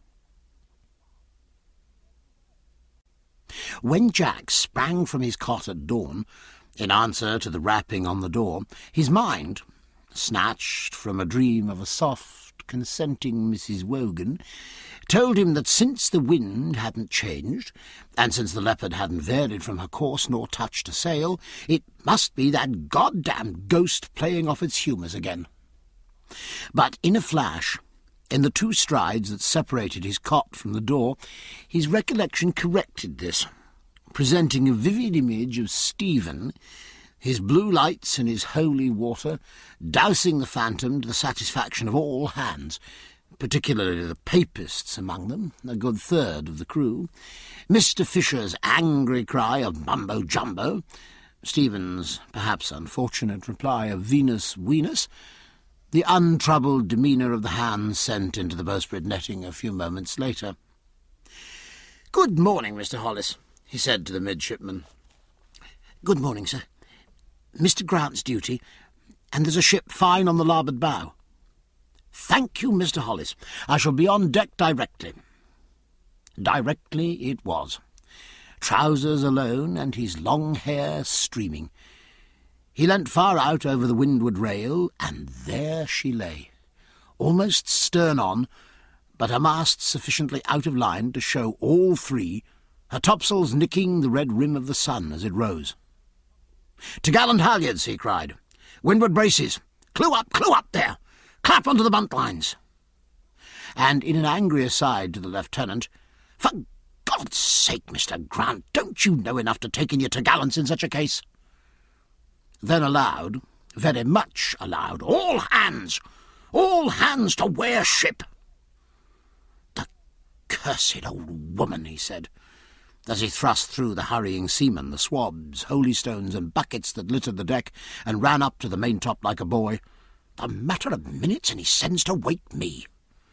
[SPEAKER 1] When Jack sprang from his cot at dawn, in answer to the rapping on the door, his mind, snatched from a dream of a soft, consenting Missus Wogan, told him that since the wind hadn't changed, and since the Leopard hadn't varied from her course nor touched a sail, it must be that goddamn ghost playing off its humours again. But in a flash, in the two strides that separated his cot from the door, his recollection corrected this, presenting a vivid image of Stephen, his blue lights and his holy water, dousing the Phantom to the satisfaction of all hands, particularly the Papists among them, a good third of the crew, Mister Fisher's angry cry of mumbo-jumbo, Stephen's perhaps unfortunate reply of Venus Venus, the untroubled demeanour of the hands sent into the bowsprit netting a few moments later. "Good morning, Mister Hollis," he said to the midshipman. "Good morning, sir. Mister Grant's duty, and there's a ship fine on the larboard bow." "Thank you, Mister Hollis. I shall be on deck directly." Directly it was. Trousers alone, and his long hair streaming. He leant far out over the windward rail, and there she lay, almost stern on, but her masts sufficiently out of line to show all three, her topsails nicking the red rim of the sun as it rose. "T'gallant halyards," he cried. "Windward braces! Clew up, clew up there! Clap onto the buntlines!" And in an angry aside to the lieutenant, "For God's sake, Mister Grant, don't you know enough to take in your t'gallants in such a case?" Then aloud, very much aloud, "All hands! All hands to wear ship!" "The cursed old woman," he said, as he thrust through the hurrying seamen, the swabs, holystones, and buckets that littered the deck, and ran up to the maintop like a boy. "A matter of minutes, and he sends to wake me."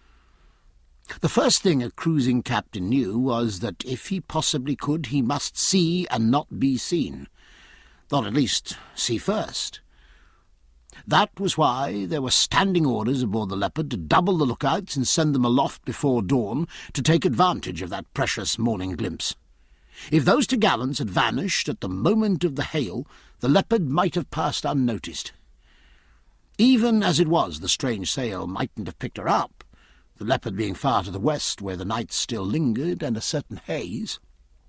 [SPEAKER 1] The first thing a cruising captain knew was that if he possibly could, he must see and not be seen. Or at least see first. That was why there were standing orders aboard the Leopard to double the lookouts and send them aloft before dawn to take advantage of that precious morning glimpse. If those t'gallants had vanished at the moment of the hail, the Leopard might have passed unnoticed. Even as it was, the strange sail mightn't have picked her up, the Leopard being far to the west where the night still lingered and a certain haze.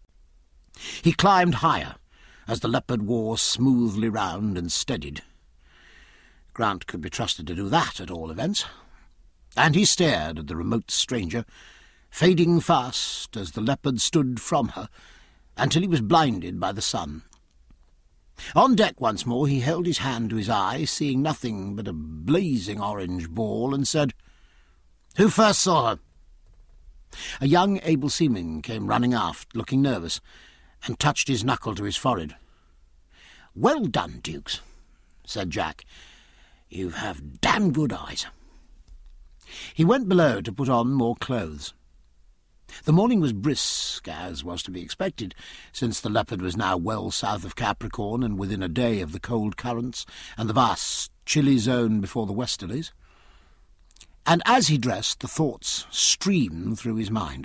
[SPEAKER 1] He climbed higher, as the Leopard wore smoothly round and steadied. Grant could be trusted to do that, at all events. And he stared at the remote stranger, fading fast as the Leopard stood from her, until he was blinded by the sun. On deck once more he held his hand to his eye, seeing nothing but a blazing orange ball, and said, "Who first saw her?" A young able seaman came running aft, looking nervous, and touched his knuckle to his forehead. "Well done, Dukes," said Jack. "You have damn good eyes." He went below to put on more clothes. The morning was brisk, as was to be expected, since the Leopard was now well south of Capricorn and within a day of the cold currents and the vast chilly zone before the westerlies. And as he dressed, the thoughts streamed through his mind.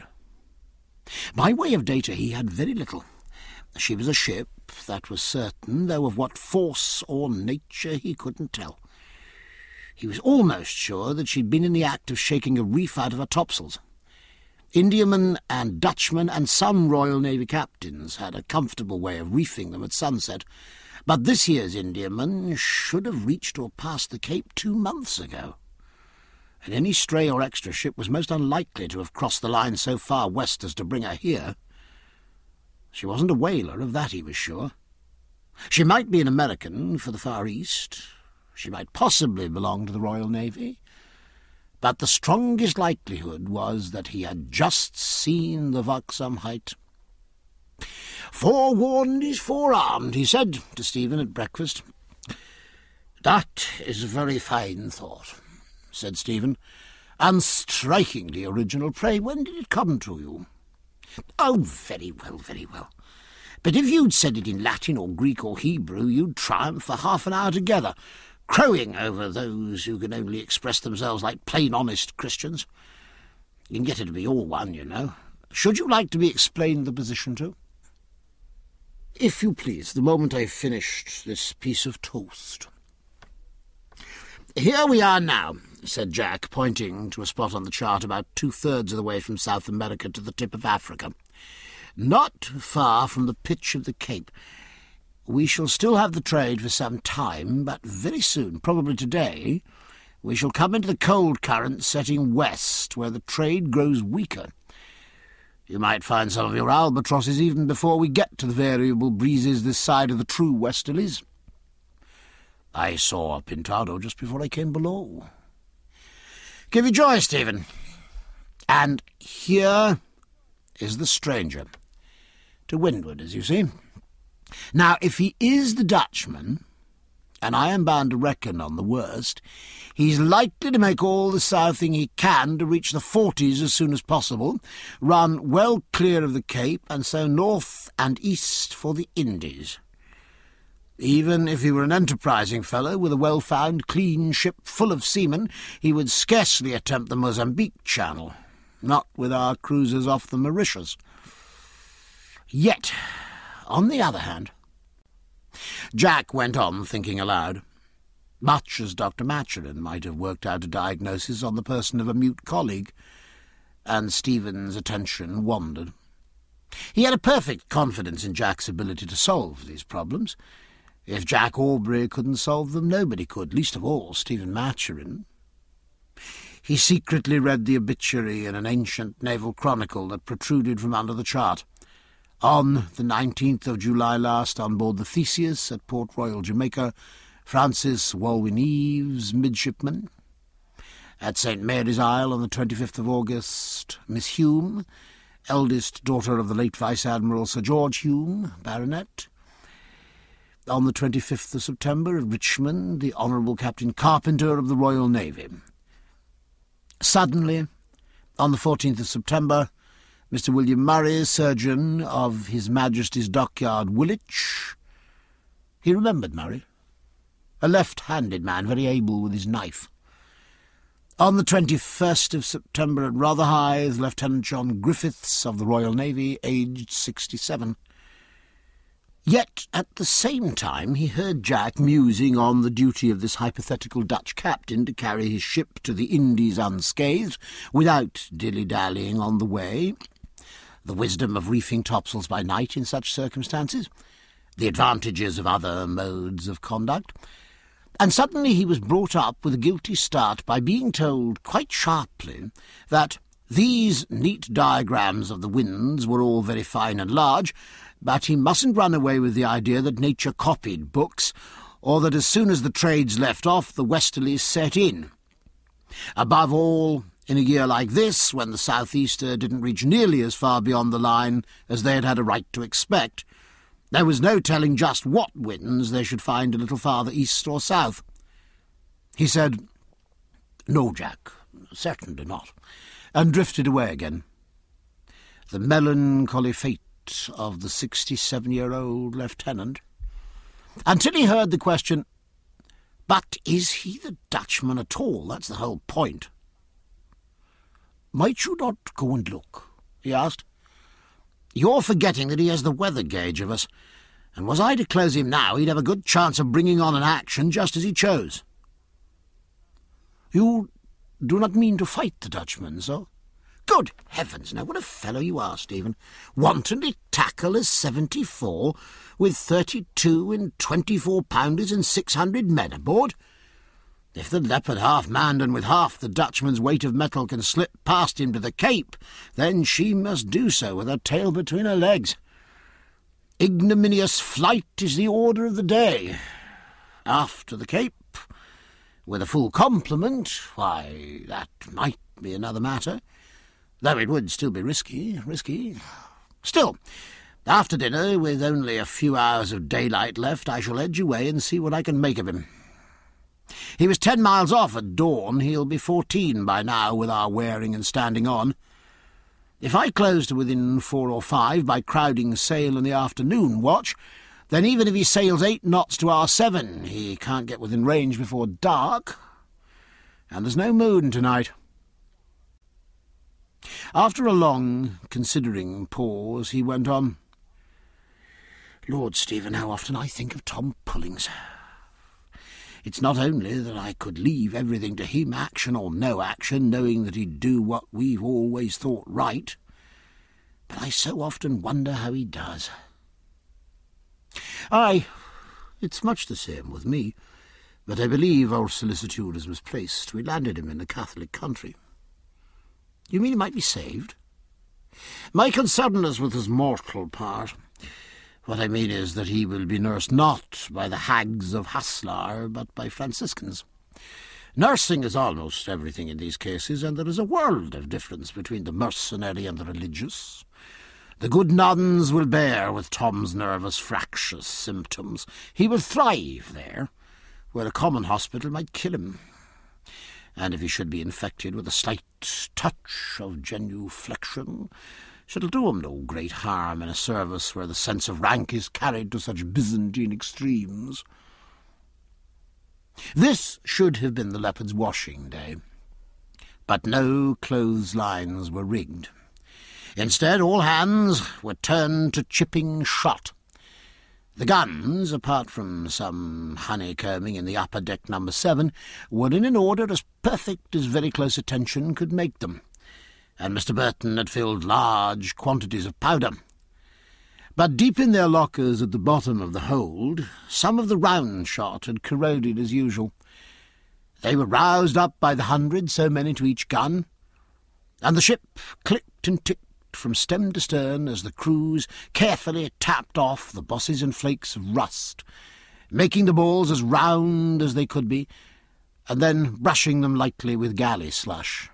[SPEAKER 1] By way of data he had very little. She was a ship, that was certain, though of what force or nature he couldn't tell. He was almost sure that she'd been in the act of shaking a reef out of her topsails. Indiamen and Dutchmen and some Royal Navy captains had a comfortable way of reefing them at sunset, but this year's Indiaman should have reached or passed the Cape two months ago, and any stray or extra ship was most unlikely to have crossed the line so far west as to bring her here. She wasn't a whaler, of that he was sure. She might be an American for the Far East. She might possibly belong to the Royal Navy. But the strongest likelihood was that he had just seen the Waxhamheit. "Forewarned is forearmed," he said to Stephen at breakfast. "That is a very fine thought," said Stephen, "and strikingly original. Pray, when did it come to you?" "Oh, very well, very well. But if you'd said it in Latin or Greek or Hebrew, you'd triumph for half an hour together, crowing over those who can only express themselves like plain honest Christians. You can get it to be all one, you know. Should you like to be explained the position to?" "If you please, the moment I've finished this piece of toast." "Here we are now," said Jack, pointing to a spot on the chart about two-thirds of the way from South America to the tip of Africa. "Not far from the pitch of the Cape. We shall still have the trade for some time, but very soon, probably today, we shall come into the cold current setting west, where the trade grows weaker. You might find some of your albatrosses even before we get to the variable breezes this side of the true westerlies. I saw Pintado just before I came below. Give you joy, Stephen. And here is the stranger, to windward, as you see. Now, if he is the Dutchman, and I am bound to reckon on the worst, he's likely to make all the southing he can to reach the forties as soon as possible, run well clear of the Cape, and so north and east for the Indies. Even if he were an enterprising fellow with a well-found, clean ship full of seamen, he would scarcely attempt the Mozambique Channel, not with our cruisers off the Mauritius. Yet, on the other hand, Jack went on thinking aloud, much as Doctor Maturin might have worked out a diagnosis on the person of a mute colleague, and Stephen's attention wandered. He had a perfect confidence in Jack's ability to solve these problems. If Jack Aubrey couldn't solve them, nobody could, least of all Stephen Maturin. He secretly read the obituary in an ancient naval chronicle that protruded from under the chart. On the nineteenth of July last, on board the Theseus at Port Royal, Jamaica, Francis Walwyn Eves, midshipman. At Saint Mary's Isle on the twenty-fifth of August, Miss Hume, eldest daughter of the late Vice-Admiral Sir George Hume, Baronet. On the twenty-fifth of September, at Richmond, the Honourable Captain Carpenter of the Royal Navy. Suddenly, on the fourteenth of September, Mister William Murray, surgeon of His Majesty's Dockyard, Woolwich. He remembered Murray, a left-handed man, very able with his knife. On the twenty-first of September at Rotherhithe, Lieutenant John Griffiths of the Royal Navy, aged sixty-seven. Yet at the same time he heard Jack musing on the duty of this hypothetical Dutch captain to carry his ship to the Indies unscathed, without dilly-dallying on the way, the wisdom of reefing topsails by night in such circumstances, the advantages of other modes of conduct, and suddenly he was brought up with a guilty start by being told quite sharply that these neat diagrams of the winds were all very fine and large, but he mustn't run away with the idea that nature copied books, or that as soon as the trades left off, the westerlies set in. Above all, in a year like this, when the southeaster didn't reach nearly as far beyond the line as they had had a right to expect, there was no telling just what winds they should find a little farther east or south. He said, "No, Jack, certainly not," and drifted away again. The melancholy fate of the sixty-seven-year-old lieutenant, until he heard the question, "But is he the Dutchman at all? That's the whole point." "Might you not go and look?" he asked. "You're forgetting that he has the weather gauge of us, and was I to close him now, he'd have a good chance of bringing on an action just as he chose." "You do not mean to fight the Dutchman, so?" "Good heavens, no, what a fellow you are, Stephen. Wantonly tackle a seventy-four with thirty-two and twenty-four-pounders and six hundred men aboard? If the Leopard half-manned and with half the Dutchman's weight of metal can slip past him to the Cape, then she must do so with her tail between her legs. Ignominious flight is the order of the day. After the Cape, with a full complement, why, that might be another matter, though it would still be risky, risky. Still, after dinner, with only a few hours of daylight left, I shall edge away and see what I can make of him. He was ten miles off at dawn. He'll be fourteen by now, with our wearing and standing on. If I close to within four or five by crowding sail in the afternoon watch, then even if he sails eight knots to our seven, he can't get within range before dark. And there's no moon tonight." After a long, considering pause, he went on, "Lord, Stephen, how often I think of Tom Pullings. It's not only that I could leave everything to him, action or no action, knowing that he'd do what we've always thought right, but I so often wonder how he does. Aye, it's much the same with me, but I believe our solicitude is misplaced. We landed him in a Catholic country. You mean he might be saved? My concern is with his mortal part. What I mean is that he will be nursed not by the hags of Haslar, but by Franciscans. Nursing is almost everything in these cases, and there is a world of difference between the mercenary and the religious. The good nuns will bear with Tom's nervous fractious symptoms. He will thrive there, where a common hospital might kill him. And if he should be infected with a slight touch of genuflection, it'll do him no great harm in a service where the sense of rank is carried to such Byzantine extremes. This should have been the leopard's washing day, but no clotheslines were rigged. Instead, all hands were turned to chipping shot. The guns, apart from some honeycombing in the upper deck number seven, were in an order as perfect as very close attention could make them, and Mister Burton had filled large quantities of powder. But deep in their lockers at the bottom of the hold, some of the round shot had corroded as usual. They were roused up by the hundred, so many to each gun, and the ship clicked and ticked from stem to stern as the crews carefully tapped off the bosses and flakes of rust, making the balls as round as they could be, and then brushing them lightly with galley slush.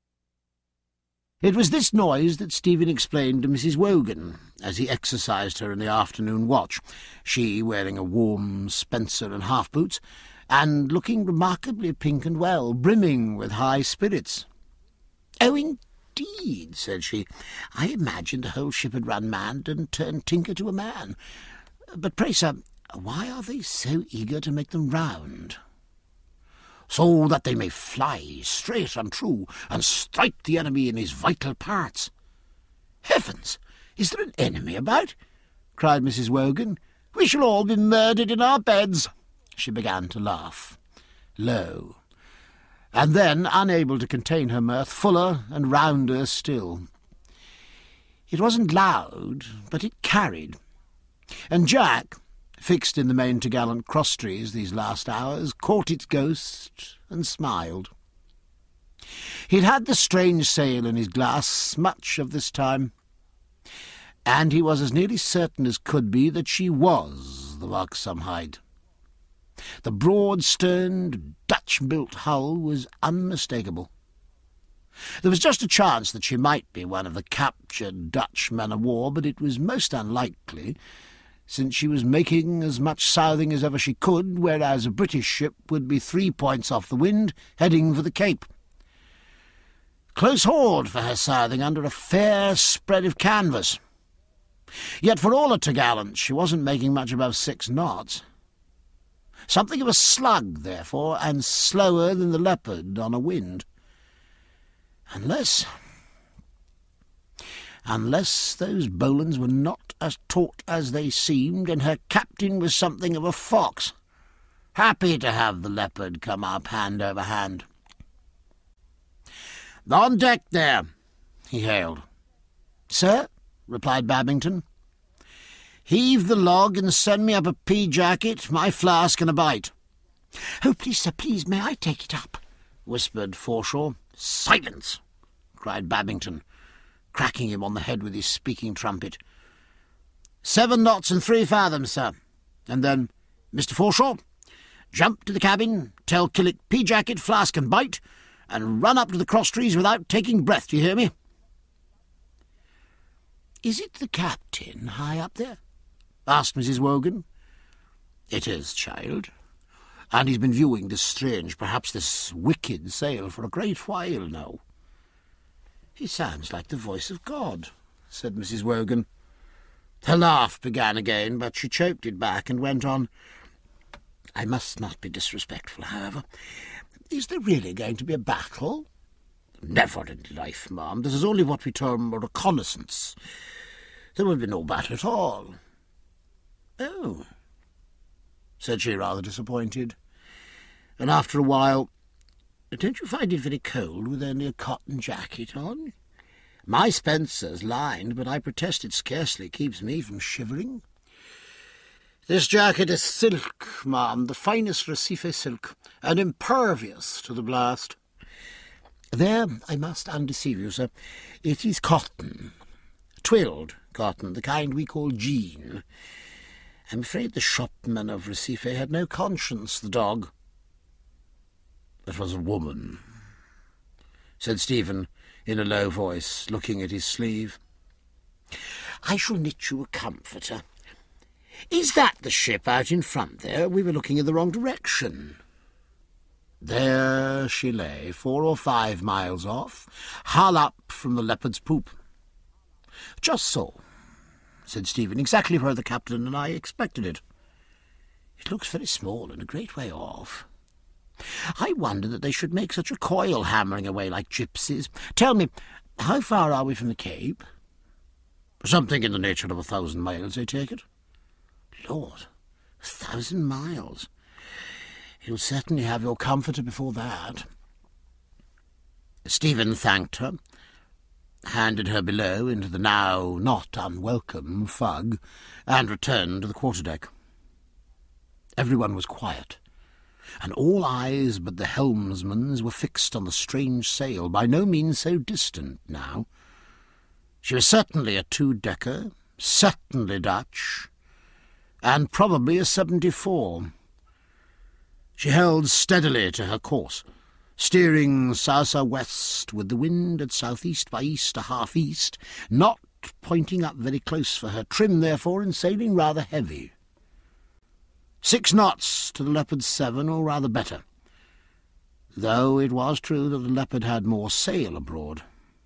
[SPEAKER 1] It was this noise that Stephen explained to Missus Wogan as he exercised her in the afternoon watch, she wearing a warm spencer and half-boots, and looking remarkably pink and well, brimming with high spirits. "Oh, indeed," said she. "I imagined the whole ship had run mad and turned tinker to a man. But pray, sir, why are they so eager to make them round?" "So that they may fly straight and true, and strike the enemy in his vital parts." "Heavens! Is there an enemy about?" cried Missus Wogan. "We shall all be murdered in our beds." She began to laugh, low, and then, unable to contain her mirth, fuller and rounder still. It wasn't loud, but it carried, and Jack, fixed in the main topgallant crosstrees these last hours, caught its ghost and smiled. He'd had the strange sail in his glass much of this time, and he was as nearly certain as could be that she was the Waxhamhyde. The broad-sterned, Dutch-built hull was unmistakable. There was just a chance that she might be one of the captured Dutch men-of-war, but it was most unlikely, since she was making as much southing as ever she could, whereas a British ship would be three points off the wind, heading for the Cape. Close hauled for her southing under a fair spread of canvas. Yet for all her topgallant, she wasn't making much above six knots. Something of a slug, therefore, and slower than the Leopard on a wind. Unless... Unless those Bolans were not as taut as they seemed, and her captain was something of a fox, happy to have the Leopard come up hand over hand. "On deck there," he hailed. "Sir," replied Babington. "Heave the log and send me up a pea-jacket, my flask and a bite." "Oh, please, sir, please, may I take it up?" whispered Forshaw. "Silence!" cried Babington, cracking him on the head with his speaking trumpet. "Seven knots and three fathoms, sir." And then, "Mister Forshaw, jump to the cabin, tell Killick pea-jacket, flask and bite, and run up to the crosstrees without taking breath, do you hear me?" "Is it the captain high up there?" asked Missus Wogan. "It is, child, and he's been viewing this strange, perhaps this wicked sail for a great while now." "He sounds like the voice of God," said Missus Wogan. Her laugh began again, but she choked it back and went on. "I must not be disrespectful, however. Is there really going to be a battle?" "Never in life, ma'am. This is only what we term a reconnaissance. There will be no battle at all." "Oh," said she, rather disappointed. and after a while, "Don't you find it very cold with only a cotton jacket on? My Spencer's lined, but I protest it scarcely keeps me from shivering." "This jacket is silk, ma'am, the finest Recife silk, and impervious to the blast." "There I must undeceive you, sir. It is cotton. Twilled cotton, the kind we call jean. I'm afraid the shopman of Recife had no conscience, the dog." "It was a woman," said Stephen in a low voice, looking at his sleeve. "I shall knit you a comforter. Is that the ship out in front there? We were looking in the wrong direction." There she lay, four or five miles off, hull up from the Leopard's poop. "Just so," said Stephen, "exactly where the captain and I expected it. It looks very small and a great way off. I wonder that they should make such a coil hammering away like gypsies. Tell me, how far are we from the Cape?" "Something in the nature of a thousand miles, I take it." "Lord, a thousand miles! You'll certainly have your comforter before that." Stephen thanked her, handed her below into the now not unwelcome fug, and returned to the quarter-deck. Everyone was quiet, and all eyes but the helmsman's were fixed on the strange sail, by no means so distant now. She was certainly a two-decker, certainly Dutch, and probably a seventy-four. She held steadily to her course, steering south-south-west with the wind at south-east by east to half-east, not pointing up very close for her trim, therefore, and sailing rather heavy. Six knots to the Leopard's seven, or rather better, though it was true that the Leopard had more sail abroad.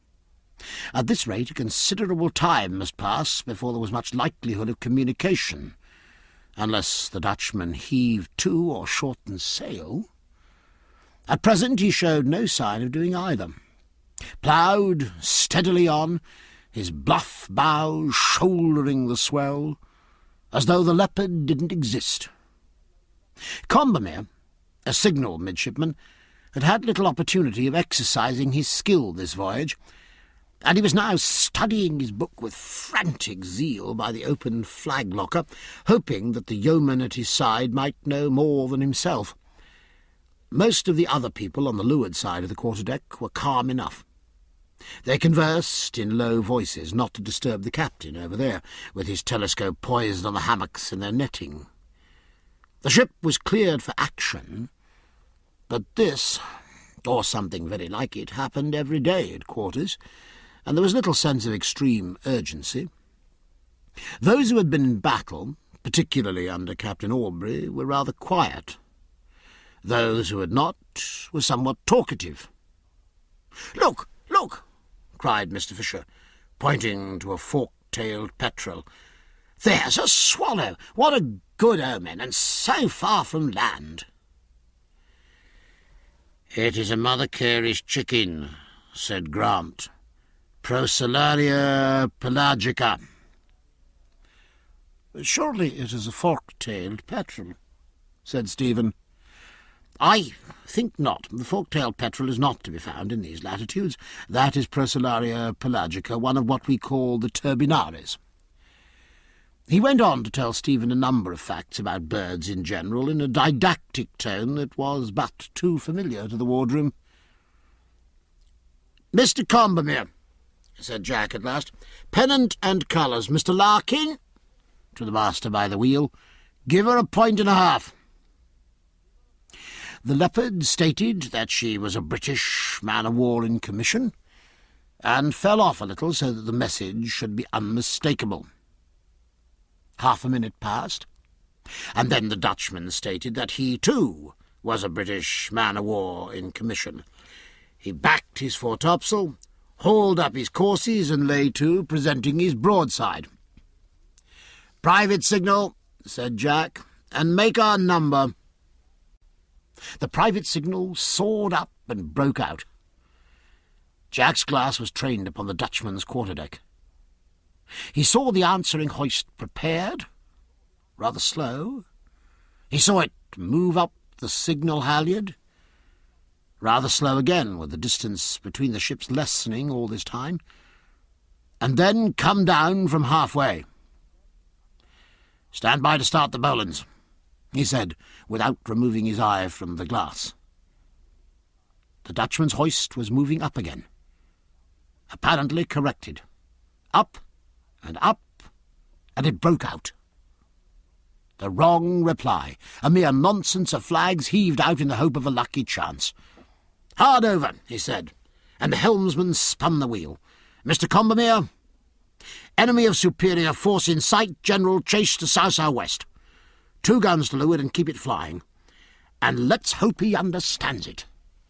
[SPEAKER 1] At this rate a considerable time must pass before there was much likelihood of communication, unless the Dutchman heaved to or shortened sail. At present he showed no sign of doing either. Ploughed steadily on, his bluff bow shouldering the swell, as though the Leopard didn't exist. Combermere, a signal midshipman, had had little opportunity of exercising his skill this voyage, and he was now studying his book with frantic zeal by the open flag-locker, hoping that the yeoman at his side might know more than himself. Most of the other people on the leeward side of the quarter-deck were calm enough. They conversed in low voices, not to disturb the captain over there, with his telescope poised on the hammocks in their netting. The ship was cleared for action, but this, or something very like it, happened every day at quarters, and there was little sense of extreme urgency. Those who had been in battle, particularly under Captain Aubrey, were rather quiet. Those who had not were somewhat talkative. "Look, look!" cried Mister Fisher, pointing to a fork-tailed petrel. "There's a swallow! What a good omen, and so far from land!" "It is a Mother Carey's chicken," said Grant. "Procellaria pelagica." "Surely it is a fork-tailed petrel," said Stephen. "I think not. The fork-tailed petrel is not to be found in these latitudes. That is Procellaria pelagica, one of what we call the turbinaries." He went on to tell Stephen a number of facts about birds in general, in a didactic tone that was but too familiar to the wardroom. "Mister Combermere," said Jack at last, "pennant and colours. Mister Larkin," to the master by the wheel, "give her a point and a half." The Leopard stated that she was a British man-of-war in commission, and fell off a little so that the message should be unmistakable. Half a minute passed, and then the Dutchman stated that he, too, was a British man-of-war in commission. He backed his foretopsail, hauled up his courses, and lay to, presenting his broadside. "Private signal," said Jack, "and make our number." The private signal soared up and broke out. Jack's glass was trained upon the Dutchman's quarter-deck. He saw the answering hoist prepared, rather slow. He saw it move up the signal halyard. Rather slow again, with the distance between the ships lessening all this time. And then come down from halfway. "Stand by to start the bowlines," he said, without removing his eye from the glass. The Dutchman's hoist was moving up again, apparently corrected. Up and up, and it broke out. The wrong reply, a mere nonsense of flags heaved out in the hope of a lucky chance. "Hard over," he said, and the helmsman spun the wheel. "Mister Combermere, enemy of superior force in sight, general chase to south-southwest. Two guns to leeward and keep it flying. And let's hope he understands it."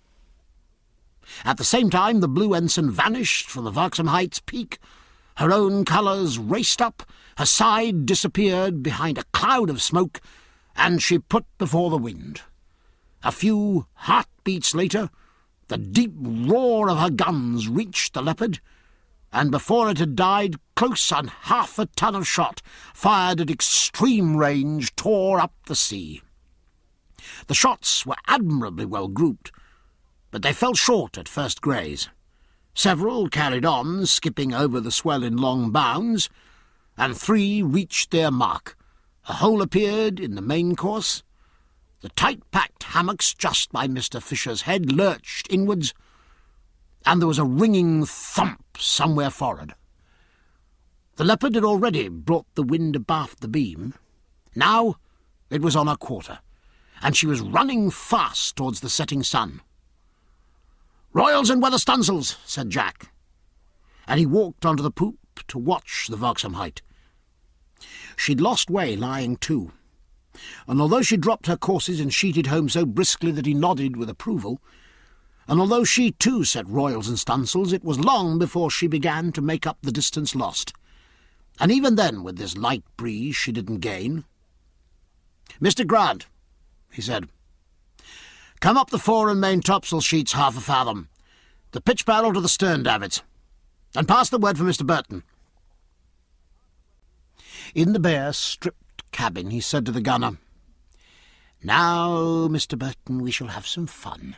[SPEAKER 1] At the same time the blue ensign vanished from the Waxham Heights peak. Her own colours raced up, her side disappeared behind a cloud of smoke, and she put before the wind. A few heartbeats later, the deep roar of her guns reached the Leopard, and before it had died, close on half a ton of shot, fired at extreme range, tore up the sea. The shots were admirably well grouped, but they fell short at first graze. Several carried on, skipping over the swell in long bounds, and three reached their mark. A hole appeared in the main course. The tight-packed hammocks just by Mister Fisher's head lurched inwards, and there was a ringing thump somewhere forward. The Leopard had already brought the wind abaft the beam. Now it was on her quarter, and she was running fast towards the setting sun. "Royals and weather stunsails," said Jack, and he walked onto the poop to watch the Waxham Height. She'd lost way lying to, and although she dropped her courses and sheeted home so briskly that he nodded with approval, and although she too set royals and stunsails, it was long before she began to make up the distance lost, and even then with this light breeze she didn't gain. "Mister Grant," he said, "come up the fore and main topsail sheets half a fathom, the pitch barrel to the stern davits, and pass the word for Mister Burton." In the bare, stripped cabin he said to the gunner, "Now, Mister Burton, we shall have some fun."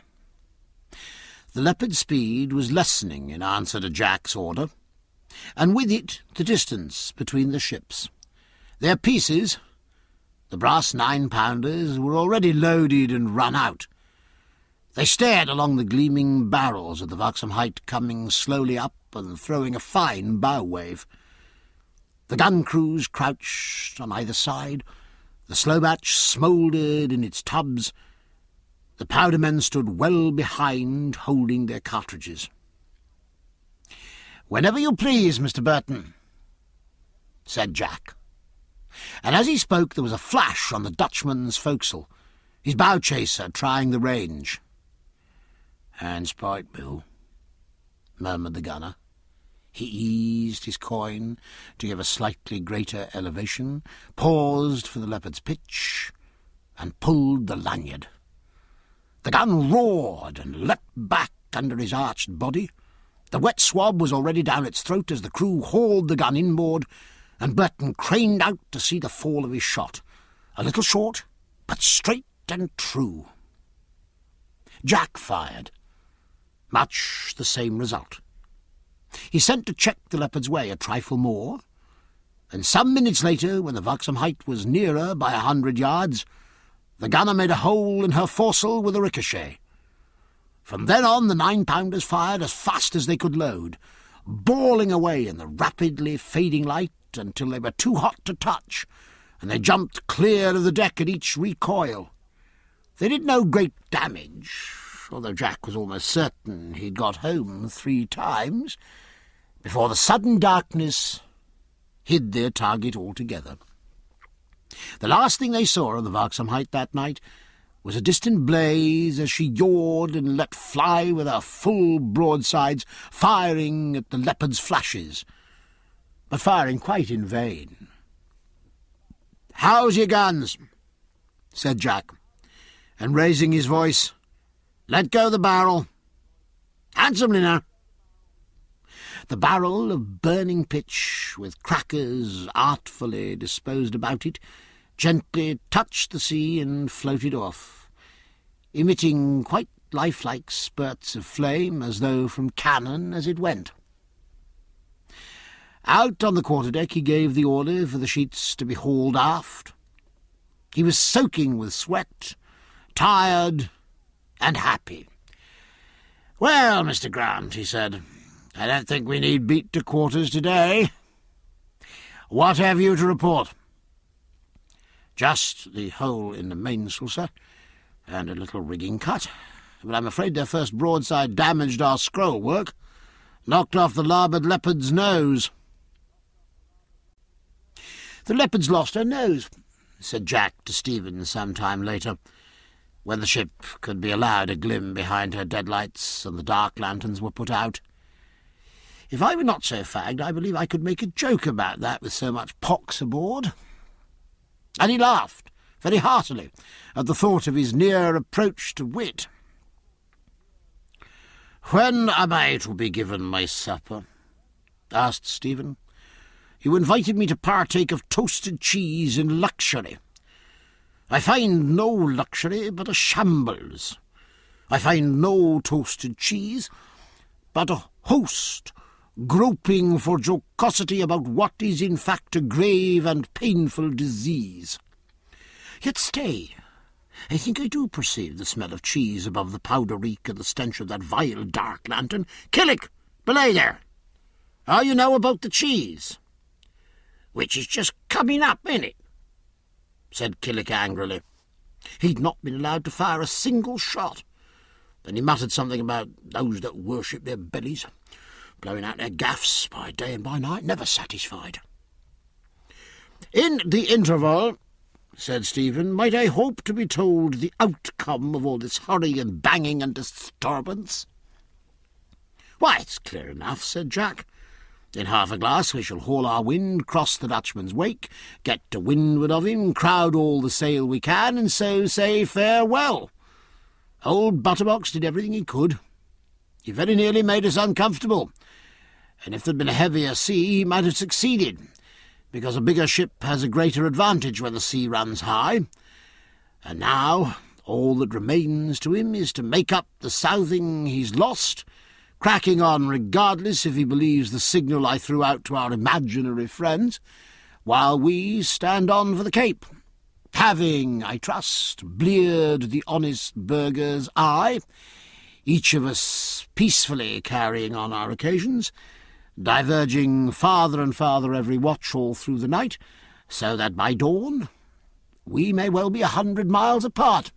[SPEAKER 1] The Leopard's speed was lessening in answer to Jack's order, and with it the distance between the ships. Their pieces, the brass nine-pounders, were already loaded and run out. They stared along the gleaming barrels of the Waxham Height, coming slowly up and throwing a fine bow wave. The gun crews crouched on either side. The slow batch smouldered in its tubs. The powder men stood well behind, holding their cartridges. "Whenever you please, Mister Burton," said Jack. And as he spoke there was a flash on the Dutchman's forecastle, his bow chaser trying the range. "Hands pike, Bill," murmured the gunner. He eased his coin to give a slightly greater elevation, paused for the Leopard's pitch, and pulled the lanyard. The gun roared and leapt back under his arched body. The wet swab was already down its throat as the crew hauled the gun inboard, and Burton craned out to see the fall of his shot, a little short, but straight and true. Jack fired. Much the same result. He sent to check the Leopard's way a trifle more, and some minutes later, when the Waxham Height was nearer by a hundred yards, the gunner made a hole in her foresail with a ricochet. From then on the nine-pounders fired as fast as they could load, bawling away in the rapidly fading light until they were too hot to touch, and they jumped clear of the deck at each recoil. They did no great damage, although Jack was almost certain he'd got home three times, before the sudden darkness hid their target altogether. The last thing they saw of the Waxham Height that night was a distant blaze as she yawed and let fly with her full broadsides, firing at the Leopard's flashes, but firing quite in vain. "How's your guns?" said Jack, and raising his voice, "Let go the barrel. Handsomely now." The barrel of burning pitch, with crackers artfully disposed about it, gently touched the sea and floated off. emitting quite lifelike spurts of flame as though from cannon as it went. Out on the quarterdeck he gave the order for the sheets to be hauled aft. He was soaking with sweat, tired and happy. "Well, Mister Grant," he said, "I don't think we need beat to quarters today. What have you to report?" "Just the hole in the mainsail, sir, and a little rigging cut. But I'm afraid their first broadside damaged our scroll work, knocked off the larboard Leopard's nose." "The Leopard's lost her nose," said Jack to Stephen some time later, when the ship could be allowed a glim behind her deadlights and the dark lanterns were put out. "If I were not so fagged, I believe I could make a joke about that with so much pox aboard." And he laughed very heartily at the thought of his near approach to wit. "When am I to be given my supper?" asked Stephen. "You invited me to partake of toasted cheese in luxury. I find no luxury but a shambles. I find no toasted cheese but a host groping for jocosity about what is in fact a grave and painful disease. Yet stay, I think I do perceive the smell of cheese above the powder reek and the stench of that vile dark lantern. Killick, belay there! Are you now about the cheese?" "Which is just coming up, ain't it?" said Killick angrily. He'd not been allowed to fire a single shot. Then he muttered something about those that worship their bellies, blowing out their gaffs by day and by night, never satisfied. "In the interval," said Stephen, "might I hope to be told the outcome of all this hurry and banging and disturbance?" "Why, it's clear enough," said Jack. "In half a glass we shall haul our wind, cross the Dutchman's wake, get to windward of him, crowd all the sail we can, and so say farewell. Old Butterbox did everything he could. He very nearly made us uncomfortable, and if there'd been a heavier sea he might have succeeded, because a bigger ship has a greater advantage when the sea runs high. And now all that remains to him is to make up the southing he's lost, cracking on regardless if he believes the signal I threw out to our imaginary friends, while we stand on for the Cape, having, I trust, bleared the honest burgher's eye, each of us peacefully carrying on our occasions, diverging farther and farther every watch all through the night, so that by dawn we may well be a hundred miles apart."